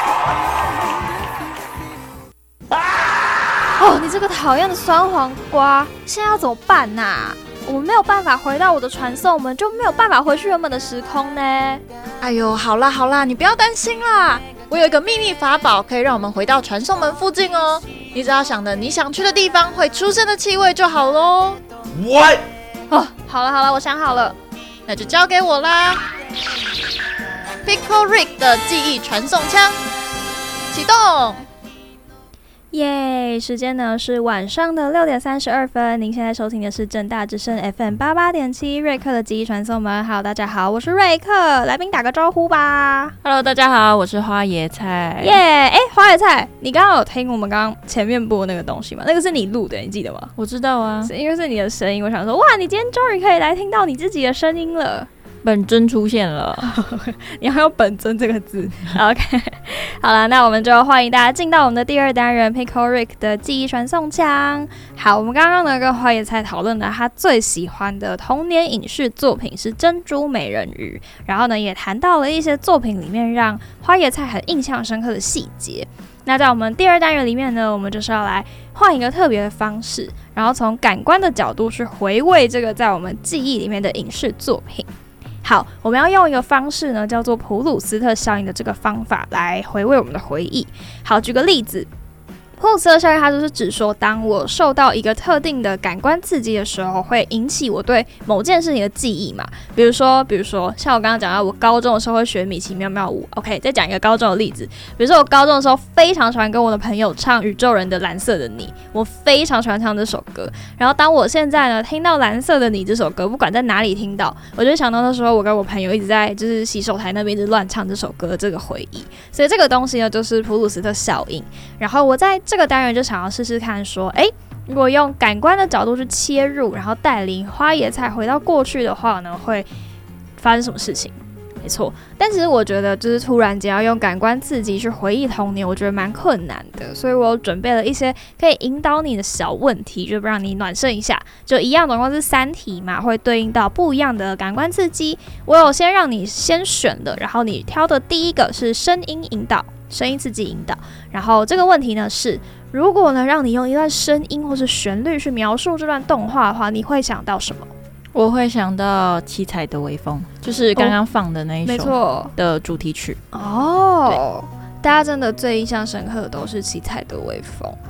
Speaker 6: 哦，你这个讨厌的酸黄瓜，现在要怎么办啊？我们没有办法回到我的传送门，就没有办法回去原本的时空呢。
Speaker 7: 哎呦，好啦好啦，你不要担心啦，我有一个秘密法宝，可以让我们回到传送门附近哦。你只要想着你想去的地方会出现的气味就好咯。
Speaker 13: What？
Speaker 6: 哦，好了好了，我想好了。
Speaker 7: 那就交给我啦 ！Pickle Rick 的记忆传送枪启动。
Speaker 6: 耶！时间呢是晚上的6点32分。您现在收听的是政大之声 FM 88.7瑞克的记忆传送门。Hello， 大家好，我是瑞克，来宾打个招呼吧。
Speaker 10: Hello， 大家好，我是花椰菜。
Speaker 6: 耶！花椰菜，你刚刚有听我们刚刚前面播那个东西吗？那个是你录的，你记得吗？
Speaker 10: 我知道啊，
Speaker 6: 因为是你的声音，我想说，哇，你今天终于可以来听到你自己的声音了。
Speaker 11: 本尊出现了，
Speaker 6: 你要用本尊这个字。OK， 好了，那我们就欢迎大家进到我们的第二单元 Pickle Rick 的记忆传送枪。好，我们刚刚呢跟花椰菜讨论了他最喜欢的童年影视作品是《珍珠美人鱼》，然后呢也谈到了一些作品里面让花椰菜很印象深刻的细节。那在我们第二单元里面呢，我们就是要来换一个特别的方式，然后从感官的角度去回味这个在我们记忆里面的影视作品。好，我们要用一个方式呢，叫做普鲁斯特效应的这个方法来回味我们的回忆。好，举个例子，普鲁斯特效应它就是指说，当我受到一个特定的感官刺激的时候，会引起我对某件事情的记忆嘛。比如说，像我刚刚讲到，我高中的时候会学米奇妙妙屋。OK， 再讲一个高中的例子，比如说我高中的时候非常喜欢跟我的朋友唱宇宙人的《蓝色的你》，我非常喜欢唱这首歌。然后当我现在呢听到《蓝色的你》这首歌，不管在哪里听到，我就想到那时候我跟我朋友一直在就是洗手台那边一直乱唱这首歌的这个回忆。所以这个东西呢就是普鲁斯特效应。然后我在这个单元就想要试试看说，如果用感官的角度去切入，然后带领花椰菜回到过去的话呢，会发生什么事情？没错，但其实我觉得就是突然间要用感官刺激去回忆童年，我觉得蛮困难的，所以我有准备了一些可以引导你的小问题，就让你暖身一下。就一样，总共是3题嘛，会对应到不一样的感官刺激。我有先让你先选的，然后你挑的第一个是声音引导，声音刺激引导。然后这个问题呢是，如果呢让你用一段声音或是旋律去描述这段动画的话，你会想到什么？
Speaker 11: 我会想到七彩的微风，就是刚刚放的那一首的主题曲。
Speaker 6: 哦，大家真的最印象深刻的都是七彩的微风。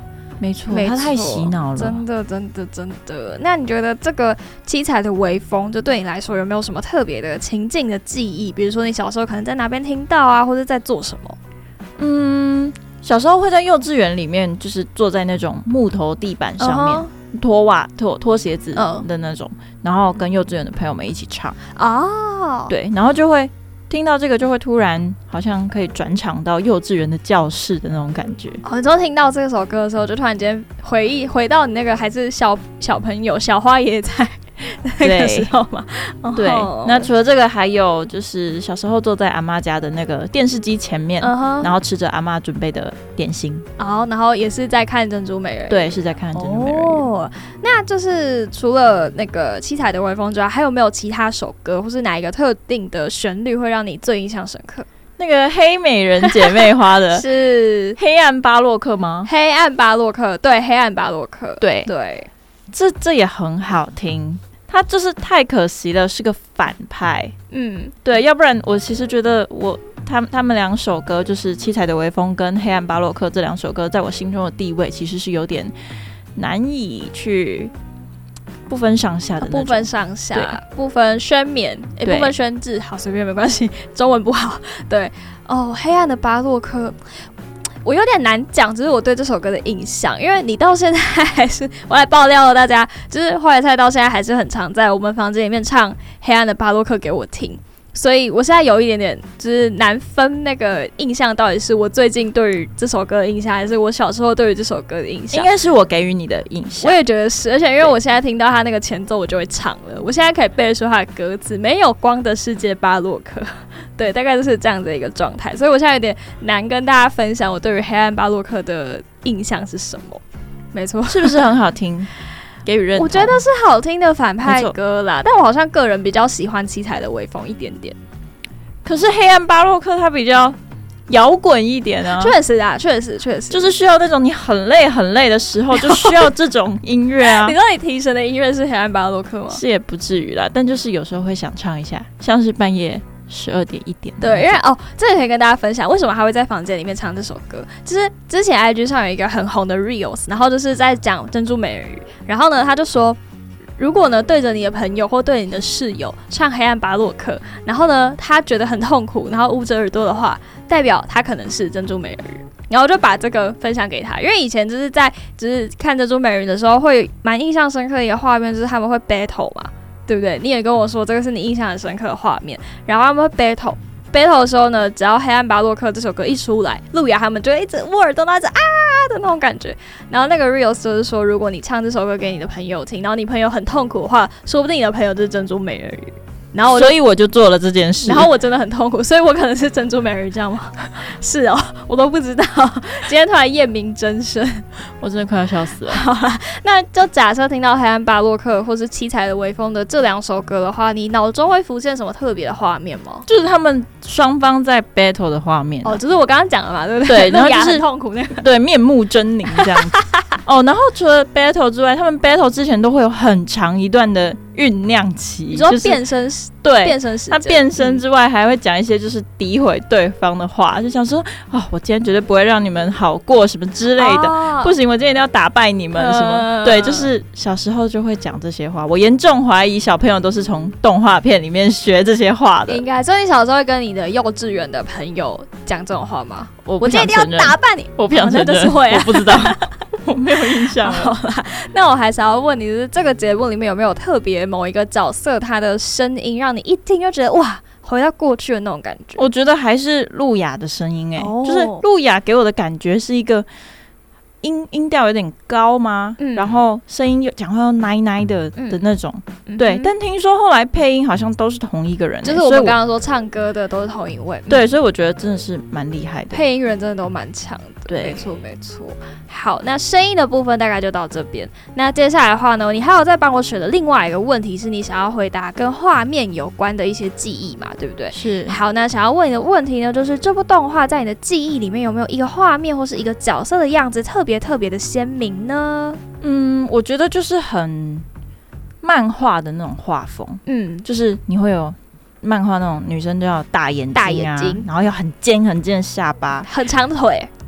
Speaker 11: 没错，他太洗脑了，
Speaker 6: 真的。那你觉得这个七彩的微风，就对你来说有没有什么特别的情境的记忆？比如说你小时候可能在哪边听到啊，或者在做什么？
Speaker 11: 小时候会在幼稚园里面，就是坐在那种木头地板上面，脱鞋子的那种，然后跟幼稚园的朋友们一起唱。对，然后就会听到这个，就会突然好像可以转场到幼稚园的教室的那种感觉。
Speaker 6: 你之后听到这首歌的时候，就突然间回到你那个还是小朋友小花爷在那个时候嘛。
Speaker 11: 对，那除了这个，还有就是小时候坐在阿妈家的那个电视机前面，然后吃着阿妈准备的点心。
Speaker 6: 然后也是在看珍珠美人鱼。
Speaker 11: 对，是在看珍珠美人鱼。
Speaker 6: 那就是除了那个七彩的微风之外，还有没有其他首歌，或是哪一个特定的旋律会让你最印象深刻？
Speaker 11: 那个黑美人姐妹花的
Speaker 6: 是
Speaker 11: 黑暗巴洛克吗？
Speaker 6: 黑暗巴洛克，对，黑暗巴洛克，
Speaker 11: 对，这也很好听。他就是太可惜了，是个反派。对，要不然我其实觉得他们两首歌，就是《七彩的微风》跟《黑暗巴洛克》这两首歌，在我心中的地位其实是有点难以去不分上下的那种，
Speaker 6: 不分上下，不分宣冕，不分宣制，好，随便没关系，中文不好。对，黑暗的巴洛克。我有点难讲，就是我对这首歌的印象，因为你到现在还是，我来爆料了大家，就是花椰菜到现在还是很常在我们房间里面唱《黑暗的巴洛克》给我听，所以我现在有一点点就是难分那个印象到底是我最近对于这首歌的印象，还是我小时候对于这首歌的印象。
Speaker 11: 应该是我给予你的印象，
Speaker 6: 我也觉得是，而且因为我现在听到他那个前奏，我就会唱了，我现在可以背得出他的歌词，没有光的世界巴洛克。对，大概就是这样的一个状态，所以我现在有点难跟大家分享我对于黑暗巴洛克的印象是什么。没错，
Speaker 11: 是不是很好听？给予认同。
Speaker 6: 我觉得是好听的反派歌啦，但我好像个人比较喜欢七彩的微风一点点。
Speaker 11: 可是黑暗巴洛克它比较摇滚一点啊。
Speaker 6: 确实啊，确实，
Speaker 11: 就是需要那种你很累的时候，就需要这种音乐啊。
Speaker 6: 你知道你提神的音乐是黑暗巴洛克吗？
Speaker 11: 是也不至于啦，但就是有时候会想唱一下，像是半夜12点1点。
Speaker 6: 对，因为这个可以跟大家分享，为什么他会在房间里面唱这首歌。就是之前 IG 上有一个很红的 Reels， 然后就是在讲珍珠美人鱼，然后呢他就说，如果呢对着你的朋友或对你的室友唱黑暗巴洛克，然后呢他觉得很痛苦，然后捂着耳朵的话，代表他可能是珍珠美人鱼。然后就把这个分享给他，因为以前就是看珍珠美人鱼的时候，会蛮印象深刻的一个画面，就是他们会 battle 嘛。对不对？你也跟我说这个是你印象很深刻的画面。然后他们会 battle 的时候呢，只要《黑暗巴洛克》这首歌一出来，路亚他们就会一直捂耳朵，那一直啊的那种感觉。然后那个 Reels 就是说，如果你唱这首歌给你的朋友听，然后你朋友很痛苦的话，说不定你的朋友就是珍珠美人鱼。然后
Speaker 11: 所以我就做了这件事，
Speaker 6: 然后我真的很痛苦，所以我可能是珍珠美人鱼这样吗？是哦，我都不知道。今天突然验明真身，
Speaker 11: 我真的快要笑死了。
Speaker 6: 好啦，那就假设听到黑暗巴洛克或是七彩的微风的这两首歌的话，你脑中会浮现什么特别的画面吗？
Speaker 11: 就是他们双方在 battle 的画面。
Speaker 6: 就是我刚刚讲的嘛，对不对？
Speaker 11: 对，然后就是
Speaker 6: 很痛苦那个，
Speaker 11: 对，面目狰狞这样子。然后除了 battle 之外，他们 battle 之前都会有很长一段的酝酿期。
Speaker 6: 你说变身，
Speaker 11: 对，
Speaker 6: 变身时间。
Speaker 11: 他变身之外，还会讲一些就是诋毁对方的话，就想说我今天绝对不会让你们好过什么之类的，不行，我今天一定要打败你们什么。对，就是小时候就会讲这些话。我严重怀疑小朋友都是从动画片里面学这些话的。
Speaker 6: 应该，所以你小时候会跟你的幼稚园的朋友讲这种话吗？
Speaker 11: 我
Speaker 6: 今天一定要打败你，
Speaker 11: 我不想承认，
Speaker 6: 就是会啊，
Speaker 11: 我不知道。我没有印象了。
Speaker 6: 好啦，那我还是要问你，就是这个节目里面有没有特别某一个角色，他的声音让你一听就觉得哇，回到过去的那种感觉？
Speaker 11: 我觉得还是路亚的声音就是路亚给我的感觉是一个音调有点高吗？然后声音讲话又奶奶的那种。对，但听说后来配音好像都是同一个人，
Speaker 6: 就是我们刚刚说唱歌的都是同一位。
Speaker 11: 对，所以我觉得真的是蛮厉害的，
Speaker 6: 配音员真的都蛮强的。
Speaker 11: 对，
Speaker 6: 没错。好，那声音的部分大概就到这边。那接下来的话呢，你还有再帮我选的另外一个问题是你想要回答跟画面有关的一些记忆嘛，对不对？
Speaker 11: 是。
Speaker 6: 好，那想要问你的问题呢，就是这部动画在你的记忆里面有没有一个画面或是一个角色的样子特别的鲜明呢？
Speaker 11: 我觉得就是很漫画的那种画风。就是你会有漫画那种女生都要大眼睛，然后要很尖的下巴，
Speaker 6: 很长腿。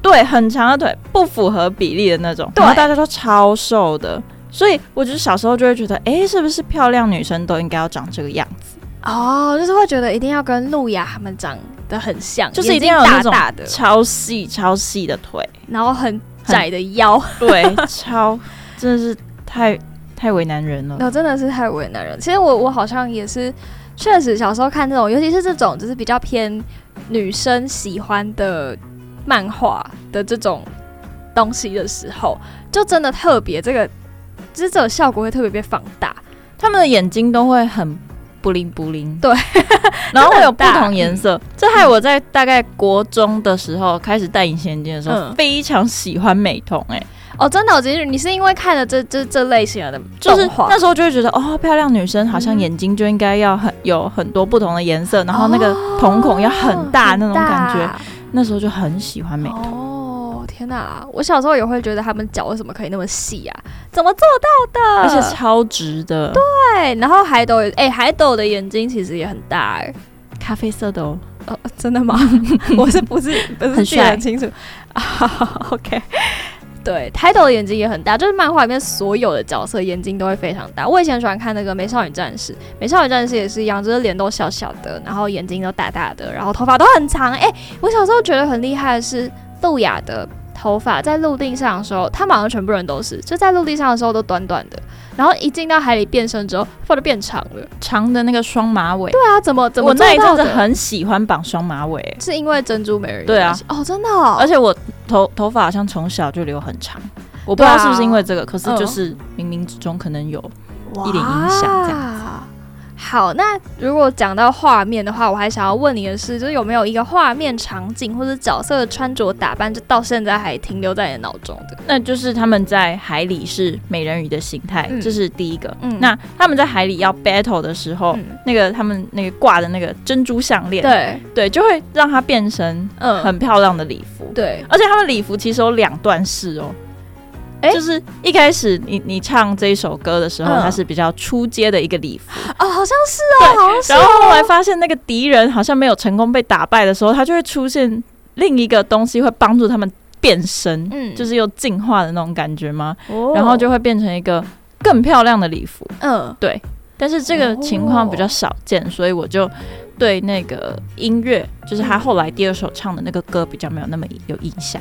Speaker 11: 对，很长的腿，不符合比例的那种，然后大家都超瘦的，所以我就是小时候就会觉得，是不是漂亮女生都应该要长这个样子？
Speaker 6: 哦，就是会觉得一定要跟路亚他们长得很像，
Speaker 11: 就是一定要有那种超细超细的腿，
Speaker 6: 然后很窄的腰，
Speaker 11: 对，真的是太为难人了。
Speaker 6: 真的是太为难人。其实我好像也是，确实小时候看这种，尤其是这种就是比较偏女生喜欢的漫画的这种东西的时候，就真的特别就是这种效果会特别被放大，
Speaker 11: 他们的眼睛都会很布灵布灵，
Speaker 6: 对，
Speaker 11: 然后会有不同颜色。这害我在大概国中的时候开始戴隐形眼镜的时候，非常喜欢美瞳。
Speaker 6: 真的，你是因为看了这类型的动画，
Speaker 11: 就是那时候就会觉得漂亮女生好像眼睛就应该要有很多不同的颜色，然后那个瞳孔要很大那种感觉，那时候就很喜欢美瞳。
Speaker 6: 天哪，我小时候也会觉得他们脚为什么可以那么细啊？怎么做到的？
Speaker 11: 而且超直的。
Speaker 6: 对，然后海斗的眼睛其实也很大
Speaker 11: 咖啡色的哦。
Speaker 6: 真的吗？我不是记得很清楚。OK。对，海斗的眼睛也很大，就是漫画里面所有的角色眼睛都会非常大。我以前喜欢看那个美少女战士，美少女战士也是一样，就是脸都小小的，然后眼睛都大大的，然后头发都很长。我小时候觉得很厉害的是路亚的头发在陆地上的时候，他们好像全部人都是，就在陆地上的时候都短短的，然后一进到海里变身之后，头发就变长了，
Speaker 11: 长的那个双马尾。
Speaker 6: 对啊，怎么
Speaker 11: 我那一阵子很喜欢绑双马尾，
Speaker 6: 是因为珍珠美人鱼？
Speaker 11: 对啊，
Speaker 6: 真的哦。
Speaker 11: 而且我头发好像从小就留很长，我不知道是不是因为这个，可是就是冥冥之中可能有一点影响这样子。
Speaker 6: 好，那如果讲到画面的话，我还想要问你的是，就是有没有一个画面场景或者角色的穿着打扮，就到现在还停留在你的脑中的？
Speaker 11: 那就是他们在海里是美人鱼的形态，这是第一个。那他们在海里要 battle 的时候，那个他们那个挂的那个珍珠项链，对，就会让它变成很漂亮的礼服。对，而且他们礼服其实有2段式哦。就是一开始你唱这一首歌的时候，它是比较初阶的一个礼服
Speaker 6: 好像是哦，好像是。
Speaker 11: 然后后来发现那个敌人好像没有成功被打败的时候，它就会出现另一个东西，会帮助他们变身，就是有进化的那种感觉嘛。然后就会变成一个更漂亮的礼服。对。但是这个情况比较少见，所以我就对那个音乐，就是他后来第2首唱的那个歌比较没有那么有印象。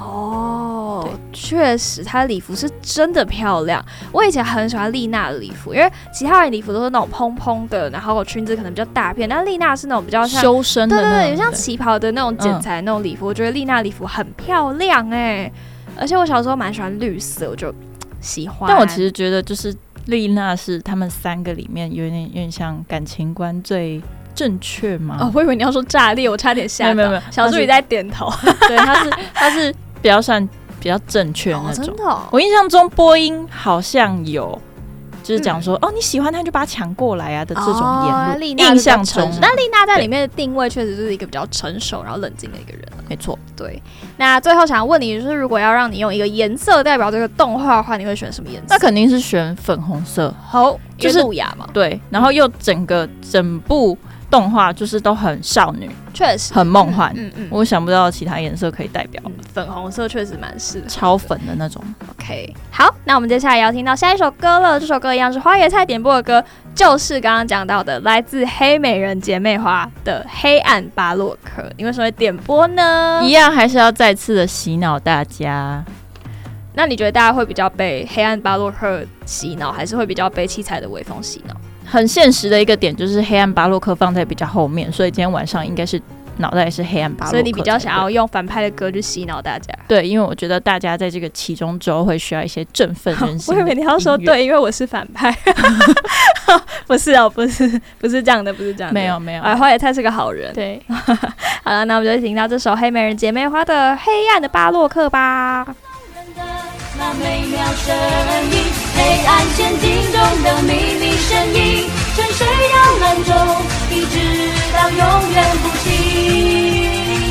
Speaker 6: 确实，她的礼服是真的漂亮。我以前很喜欢丽娜的礼服，因为其他人礼服都是那种蓬蓬的，然后裙子可能比较大片，但丽娜是那种比较像
Speaker 11: 修身的那种，
Speaker 6: 对，有像旗袍的那种剪裁那种礼服。我觉得丽娜礼服很漂亮而且我小时候蛮喜欢绿色，我就喜欢。
Speaker 11: 但我其实觉得就是丽娜是他们3个里面有点像感情观最正确吗？
Speaker 6: 我以为你要说炸裂，我差点吓到。没有，小助理在点头。
Speaker 11: 对，他是比较正确那种。
Speaker 6: 真的
Speaker 11: 我印象中播音好像有，就是讲说你喜欢他就把他抢过来啊的这种言论。印象中，
Speaker 6: 但丽娜在里面的定位确实是一个比较成熟然后冷静的一个人。
Speaker 11: 没错，
Speaker 6: 对。那最后想要问你，就是如果要让你用一个颜色代表这个动画的话，你会选什么颜色？
Speaker 11: 那肯定是选粉红色。
Speaker 6: 好，
Speaker 11: 就是
Speaker 6: 路亚嘛。
Speaker 11: 对，然后又整部动画就是都很少女，
Speaker 6: 确实
Speaker 11: 很梦幻。我想不到其他颜色可以代表。
Speaker 6: 粉红色确实蛮适合，
Speaker 11: 超粉的那种。
Speaker 6: OK， 好，那我们接下来要听到下一首歌了。这首歌一样是花椰菜点播的歌，就是刚刚讲到的来自黑美人姐妹花的《黑暗巴洛克》。你为什么会点播呢？
Speaker 11: 一样还是要再次的洗脑大家。
Speaker 6: 那你觉得大家会比较被黑暗巴洛克洗脑，还是会比较被七彩的微风洗脑？
Speaker 11: 很现实的一个点就是黑暗巴洛克放在比较后面，所以今天晚上应该是脑袋是黑暗巴洛克，
Speaker 6: 所以你比较想要用反派的歌去洗脑大家。
Speaker 11: 对，因为我觉得大家在这个期中周会需要一些振奋人心。
Speaker 6: 我以为你要说对，因为我是反派。不是哦，不是这样的，不是这样的。
Speaker 11: 没有。
Speaker 6: 花椰菜是个好人。对。好了，那我们就听到这首黑美人姐妹花的《黑暗的巴洛克》吧。
Speaker 12: 那美妙声音，黑暗陷阱中的秘密声音，沉睡摇篮中，一直到永远不息。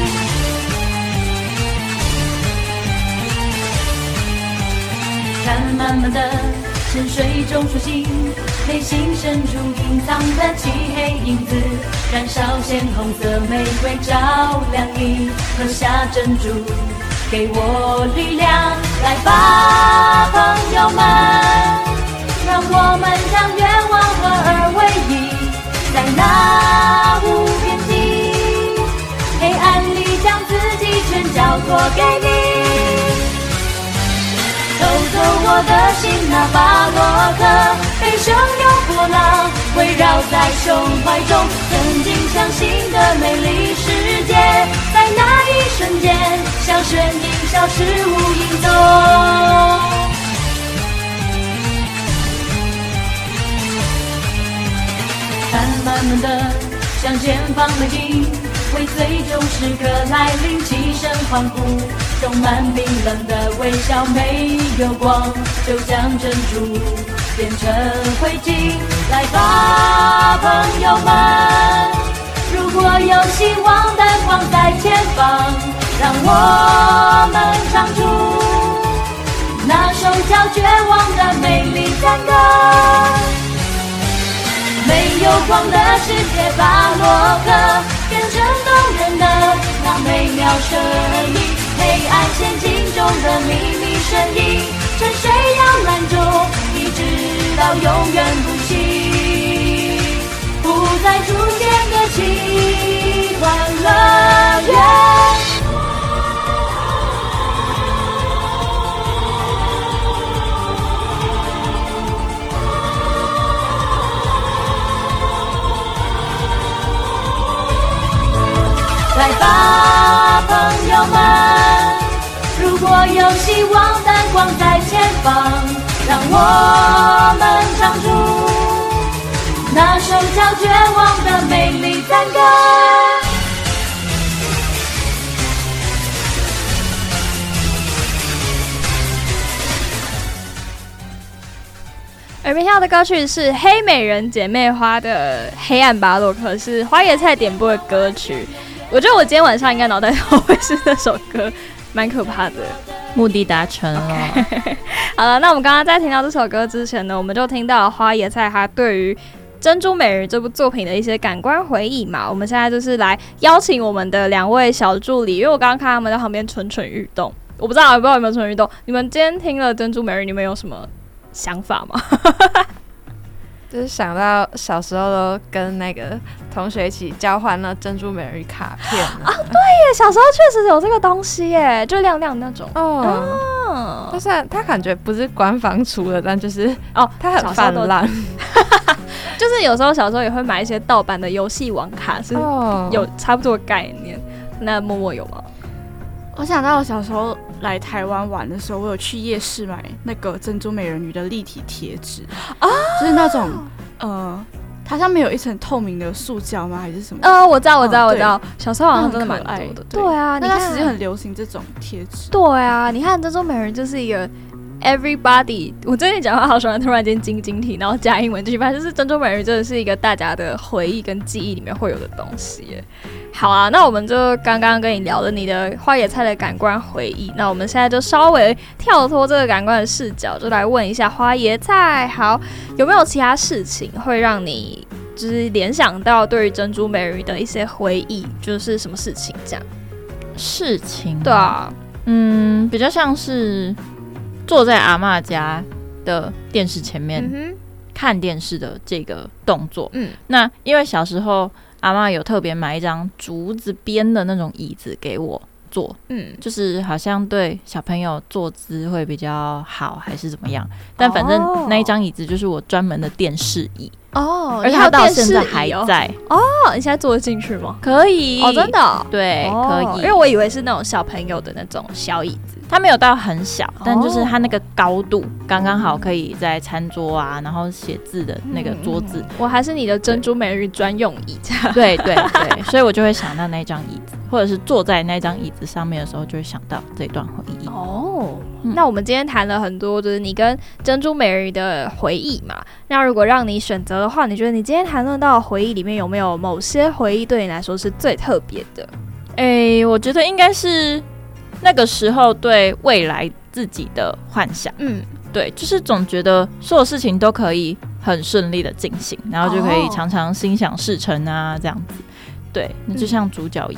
Speaker 12: 看慢慢的沉睡中苏醒，内心深处隐藏的漆黑影子，燃烧鲜红色玫瑰照亮你，喝下珍珠。 给我力量。来吧，朋友们，让我们将愿望合而为一，在那无边际黑暗里将自己全交托给你。偷走我的心，那巴洛克悲伤有波浪围绕在胸怀中，曾经相信的美丽世界，在那一瞬间像身影消失无影踪。看慢慢的向前方迈进，为最终时刻来临起身欢呼，充满冰冷的微笑，没有光就像珍珠变成灰烬。来吧，朋友们，如果有希望，灯光在前方，让我们唱出那首叫绝望的美丽赞歌。没有光的世界，巴洛克变成动人的那美妙声音，黑暗陷阱中的秘密身影，沉睡摇篮中，一直到永远不息，不再出现的奇幻乐园。来吧，朋友们，如果有希望，灯光在前方，让我们唱出那首叫绝望的美丽赞歌。
Speaker 6: 耳边听到的歌曲是黑美人姐妹花的《黑暗巴洛克》，是花椰菜点播的歌曲。我觉得我今天晚上应该脑袋都会是这首歌，蛮可怕的。
Speaker 11: 目的达成了。
Speaker 6: 好了，那我们刚刚在听到这首歌之前呢，我们就听到花椰菜她对于《珍珠美人鱼》这部作品的一些感官回忆嘛。我们现在就是来邀请我们的2位小助理，因为我刚刚看他们在旁边蠢蠢欲动，我不知道有没有蠢蠢欲动。你们今天听了《珍珠美人鱼》，你们有什么想法吗？
Speaker 17: 就是想到小时候都跟那个同学一起交换了珍珠美人鱼卡片啊，
Speaker 6: 对耶，小时候确实有这个东西耶，就亮亮那种。
Speaker 17: 但是它感觉不是官方出的，但就是它很泛滥。
Speaker 6: 就是有时候小时候也会买一些盗版的游戏王卡，是有差不多的概念。那默默有吗？
Speaker 9: 我想到我小时候来台湾玩的时候，我有去夜市买那个珍珠美人鱼的立体贴纸就是那种它上面有一层透明的塑胶吗？还是什么？
Speaker 6: 我知道，小时候好像真的蛮多的。对啊，
Speaker 9: 那时间很流行这种贴纸。
Speaker 6: 对啊，你看珍珠美人鱼就是一个 everybody， 我最近讲话好喜欢突然间晶晶体，然后加英文进去，反正就是珍珠美人鱼真的是一个大家的回忆跟记忆里面会有的东西耶。好啊，那我们就刚刚跟你聊了你的花椰菜的感官回忆，那我们现在就稍微跳脱这个感官的视角，就来问一下花椰菜，好，有没有其他事情会让你就是联想到对于珍珠美人鱼的一些回忆，就是什么事情这样？
Speaker 11: 事情？
Speaker 6: 对啊，
Speaker 11: 比较像是坐在阿嬷家的电视前面看电视的这个动作。那因为小时候阿嬷有特别买一张竹子编的那种椅子给我坐，就是好像对小朋友坐姿会比较好还是怎么样，但反正那一张椅子就是我专门的电视椅。而且它到现在还在。
Speaker 6: 你现在坐得进去吗？
Speaker 11: 可以。
Speaker 6: 真的？
Speaker 11: 对，可以。
Speaker 6: 因为我以为是那种小朋友的那种小椅子，
Speaker 11: 它没有到很小，但就是它那个高度刚刚好，可以在餐桌啊，然后写字的那个桌子。
Speaker 6: 我还是你的珍珠美人鱼专用椅。
Speaker 11: 对，所以我就会想到那张椅子，或者是坐在那张椅子上面的时候，就会想到这段回忆。
Speaker 6: 那我们今天谈了很多，就是你跟珍珠美人鱼的回忆嘛。那如果让你选择的话，你觉得你今天谈论到的回忆里面有没有某些回忆对你来说是最特别的？
Speaker 11: 我觉得应该是那个时候对未来自己的幻想。对，就是总觉得所有事情都可以很顺利的进行，然后就可以常常心想事成啊，这样子。对，那就像主角一样。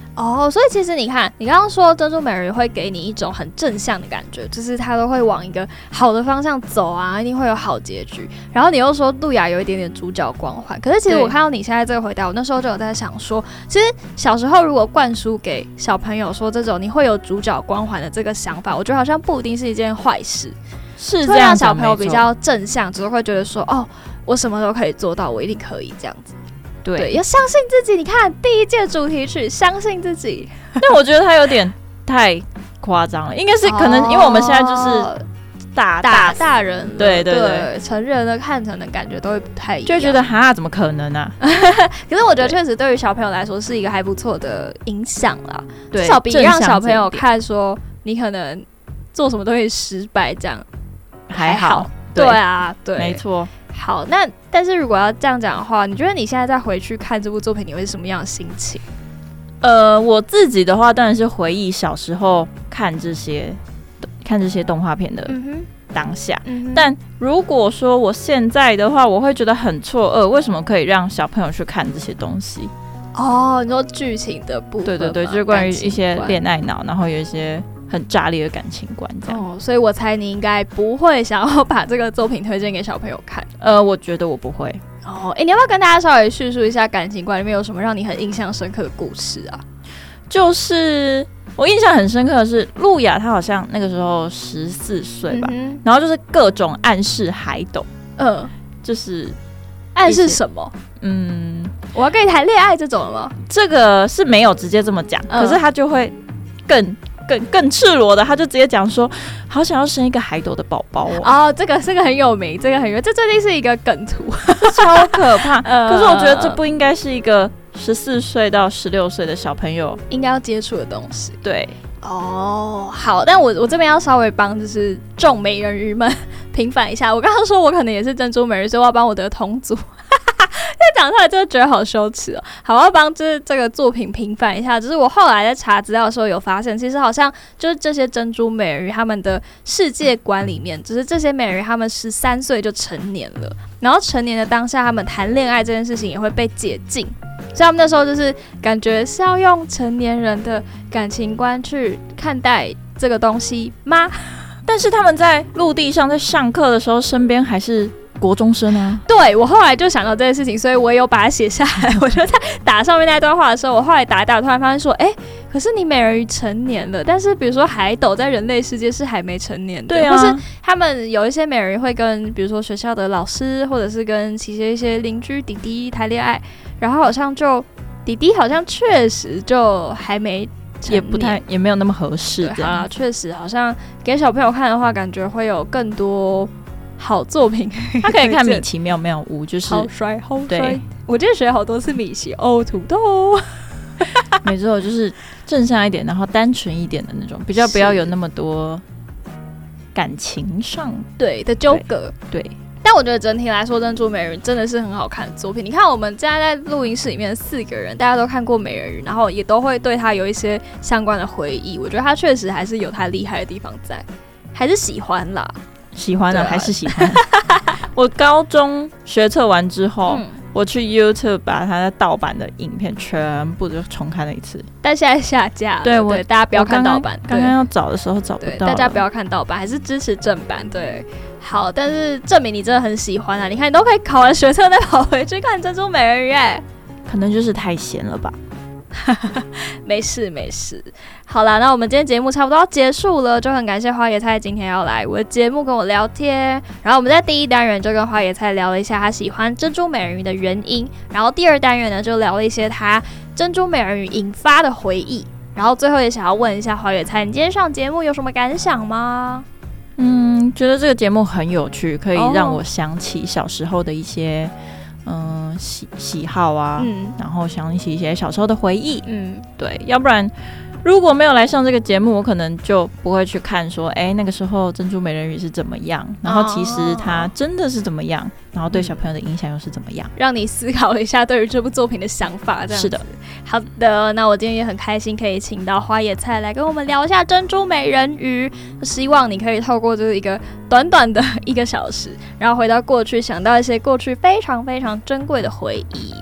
Speaker 6: 哦，所以其实你看，你刚刚说珍珠美人鱼会给你一种很正向的感觉，就是它都会往一个好的方向走啊，一定会有好结局。然后你又说路亚有一点点主角光环，可是其实我看到你现在这个回答，我那时候就有在想说，其实小时候如果灌输给小朋友说这种你会有主角光环的这个想法，我觉得好像不一定是一件坏事，
Speaker 11: 是这样，
Speaker 6: 会让小朋友比较正向，只是会觉得说，哦，我什么都可以做到，我一定可以这样子。对，要相信自己。你看第一届主题曲，相信自己。
Speaker 11: 但我觉得他有点太夸张了，应该是可能因为我们现在就是
Speaker 6: 大人，
Speaker 11: 对，
Speaker 6: 成人的看可能感觉都会不太一样，
Speaker 11: 就会觉得哈怎么可能啊？
Speaker 6: 可是我觉得确实对于小朋友来说是一个还不错的影响啦，
Speaker 11: 至
Speaker 6: 少比让小朋友看说你可能做什么东西失败这样
Speaker 11: 还好。
Speaker 6: 对啊，对，
Speaker 11: 没错。
Speaker 6: 好，那但是如果要这样讲的话，你觉得你现在再回去看这部作品，你会是什么样的心情？
Speaker 11: 我自己的话，当然是回忆小时候看这些动画片的当下。但如果说我现在的话，我会觉得很错愕，为什么可以让小朋友去看这些东西？
Speaker 6: 哦，你说剧情的部分，
Speaker 11: 对，就是关于一些恋爱脑，然后有一些很炸裂的感情观这样。
Speaker 6: 哦，所以我猜你应该不会想要把这个作品推荐给小朋友看。
Speaker 11: 我觉得我不会。
Speaker 6: 哦，你要不要跟大家稍微叙述一下感情观里面有什么让你很印象深刻的故事啊？
Speaker 11: 就是我印象很深刻的是，路亚他好像那个时候14岁吧，然后就是各种暗示海斗，就是
Speaker 6: 暗示什么？我要跟你谈恋爱这种了吗？
Speaker 11: 这个是没有直接这么讲，可是他就会更赤裸的，他就直接讲说，好想要生一个海斗的宝宝
Speaker 6: 哦。这个很有名，这最近是一个梗图，
Speaker 11: 超可怕。可是我觉得这不应该是一个14岁到16岁的小朋友
Speaker 6: 应该要接触的东西。
Speaker 11: 对，
Speaker 6: 哦，好，但我这边要稍微帮就是众美人鱼们平反一下。我刚刚说我可能也是珍珠美人鱼，所以我要帮我的同组。讲出来就觉得好羞耻哦。好，我要帮就是这个作品平反一下，就是我后来在查资料的时候有发现，其实好像就是这些珍珠美人鱼他们的世界观里面，就是这些美人鱼他们13岁就成年了，然后成年的当下他们谈恋爱这件事情也会被解禁，所以他们那时候就是感觉是要用成年人的感情观去看待这个东西吗？
Speaker 11: 但是他们在陆地上在上课的时候，身边还是国中生啊。
Speaker 6: 对，我后来就想到这件事情，所以我有把它写下来。我就在打上面那段话的时候，我后来打一打，突然发现说，可是你美人鱼成年了，但是比如说海斗在人类世界是还没成年的，
Speaker 11: 对啊，
Speaker 6: 或是他们有一些美人鱼会跟比如说学校的老师，或者是跟其实一些邻居弟弟谈恋爱，然后好像就弟弟好像确实就还没。
Speaker 11: 也没有那么合适。
Speaker 6: 对啊，确实好像给小朋友看的话，感觉会有更多好作品。
Speaker 11: 他可以看《米奇妙妙屋》，就是
Speaker 6: 好帅好帅。我今天学好多次米奇哦，土豆。
Speaker 11: 没错，就是正向一点，然后单纯一点的那种，比较不要有那么多感情上
Speaker 6: 的纠葛。
Speaker 11: 对。
Speaker 6: 但我觉得整体来说，《珍珠美人鱼》真的是很好看的作品。你看，我们现在在录音室里面4个人，大家都看过美人鱼，然后也都会对它有一些相关的回忆。我觉得它确实还是有它厉害的地方在，还是喜欢啦，
Speaker 11: 喜欢的还是喜欢。我高中学测完之后，我去 YouTube 把它的盗版的影片全部都重看了一次，
Speaker 6: 但现在下架了。
Speaker 11: 对，
Speaker 6: 大家不要看盗版。
Speaker 11: 刚刚要找的时候找不到，
Speaker 6: 大家不要看盗版，还是支持正版。对。好，但是证明你真的很喜欢啊！你看，你都可以考完学测再跑回去看《珍珠美人鱼》
Speaker 11: 可能就是太闲了吧。
Speaker 6: 没事。好啦，那我们今天节目差不多要结束了，就很感谢花椰菜今天要来我的节目跟我聊天。然后我们在第1单元就跟花椰菜聊了一下他喜欢珍珠美人鱼的原因，然后第2单元呢就聊了一些他珍珠美人鱼引发的回忆，然后最后也想要问一下花椰菜，你今天上节目有什么感想吗？
Speaker 11: 觉得这个节目很有趣，可以让我想起小时候的一些喜好啊，然后想起一些小时候的回忆。对，要不然如果没有来上这个节目，我可能就不会去看说，那个时候珍珠美人鱼是怎么样，然后其实它真的是怎么样，然后对小朋友的影响又是怎么样，
Speaker 6: 让你思考了一下对于这部作品的想法。这样子。
Speaker 11: 是的。
Speaker 6: 好的，那我今天也很开心可以请到花椰菜来跟我们聊一下珍珠美人鱼，希望你可以透过这一个短短的1个小时，然后回到过去，想到一些过去非常非常珍贵的回忆。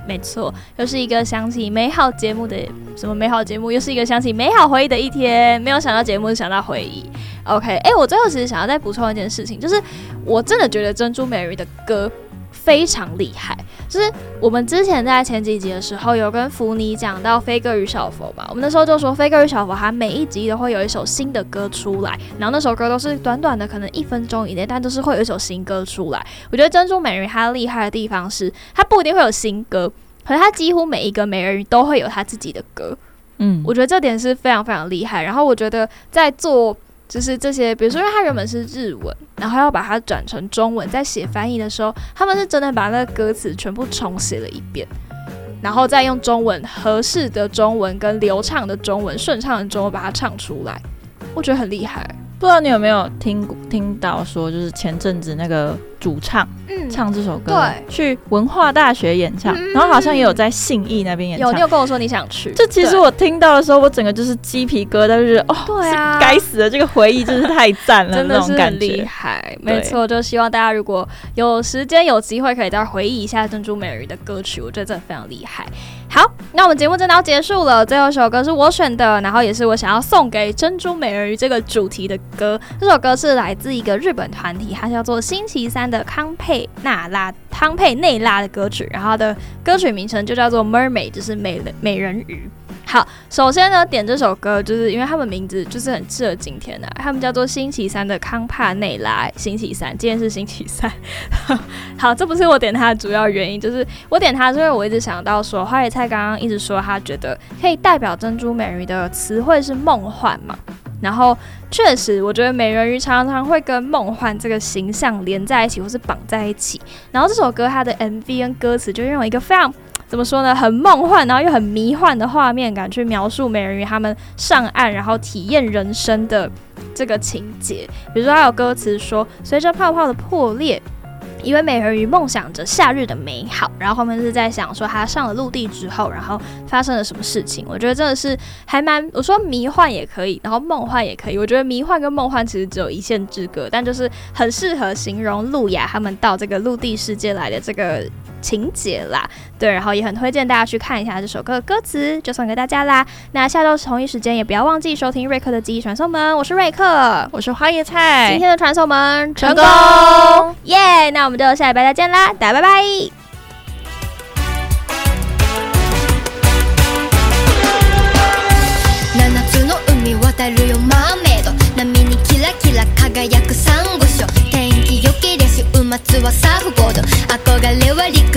Speaker 6: 没错，又是一个想起美好节目的什么美好节目，又是一个想起美好回忆的一天。没有想到节目，想到回忆。OK， 我最后其实想要再补充一件事情，就是我真的觉得珍珠美人鱼的歌非常厉害。就是我们之前在前几集的时候有跟福尼讲到飞哥与小佛嘛，我们那时候就说飞哥与小佛他每一集都会有一首新的歌出来，然后那首歌都是短短的可能1分钟以内，但都是会有一首新歌出来。我觉得珍珠美人鱼它厉害的地方是它不一定会有新歌，可是它几乎每一个美人鱼都会有它自己的歌。我觉得这点是非常非常厉害。然后我觉得在做就是这些，比如说因为它原本是日文，然后要把它转成中文，在写翻译的时候，他们是真的把那个歌词全部重写了一遍，然后再用中文合适的中文跟流畅的中文、顺畅的中文把它唱出来，我觉得很厉害。
Speaker 11: 不知道你有没有听到说，就是前阵子那个主唱唱这首歌，对，去文化大学演唱，然后好像也有在信义那边演唱。
Speaker 6: 你有跟我说你想去？
Speaker 11: 就其实我听到的时候，我整个就是鸡皮疙瘩，就是对啊，该死的这个回忆真是太赞了，
Speaker 6: 真的是很厉害。没错，就希望大家如果有时间有机会，可以再回忆一下珍珠美人鱼的歌曲，我觉得真的非常厉害。好，那我们节目真的要结束了，最后一首歌是我选的，然后也是我想要送给珍珠美人鱼这个主题的歌。这首歌是来自一个日本团体，它叫做星期三的康佩内拉的歌曲，然后它的歌曲名称就叫做 Mermaid， 就是美人鱼。好，首先呢，点这首歌就是因为他们名字就是很适合今天的，他们叫做星期三的康帕内拉。星期三，今天是星期三。好，这不是我点它的主要原因，就是我点它是因为我一直想到说，花椰菜刚刚一直说他觉得可以代表珍珠美人鱼的词汇是梦幻嘛，然后确实我觉得美人鱼常常会跟梦幻这个形象连在一起或是绑在一起，然后这首歌它的 MV 跟歌词就用一个非常怎么说呢，很梦幻然后又很迷幻的画面感去描述美人鱼他们上岸然后体验人生的这个情节。比如说他有歌词说，随着泡泡的破裂，一位美人鱼梦想着夏日的美好，然后后面是在想说他上了陆地之后，然后发生了什么事情。我觉得真的是还蛮，我说迷幻也可以，然后梦幻也可以。我觉得迷幻跟梦幻其实只有一线之隔，但就是很适合形容路亚他们到这个陆地世界来的这个情节啦。对，然后也很推荐大家去看一下这首歌的歌词，就送给大家啦。那下周同一时间也不要忘记收听瑞克的记忆传送门，我是瑞克，
Speaker 11: 我是花椰菜，
Speaker 6: 今天的传送门成功，耶！那我们就下礼拜再见啦，大家拜拜。
Speaker 12: 7つの海渡るよマーメイド、波にキラキラ輝くサンゴ礁、天気良けりゃ週末はサーフボード、憧れは陸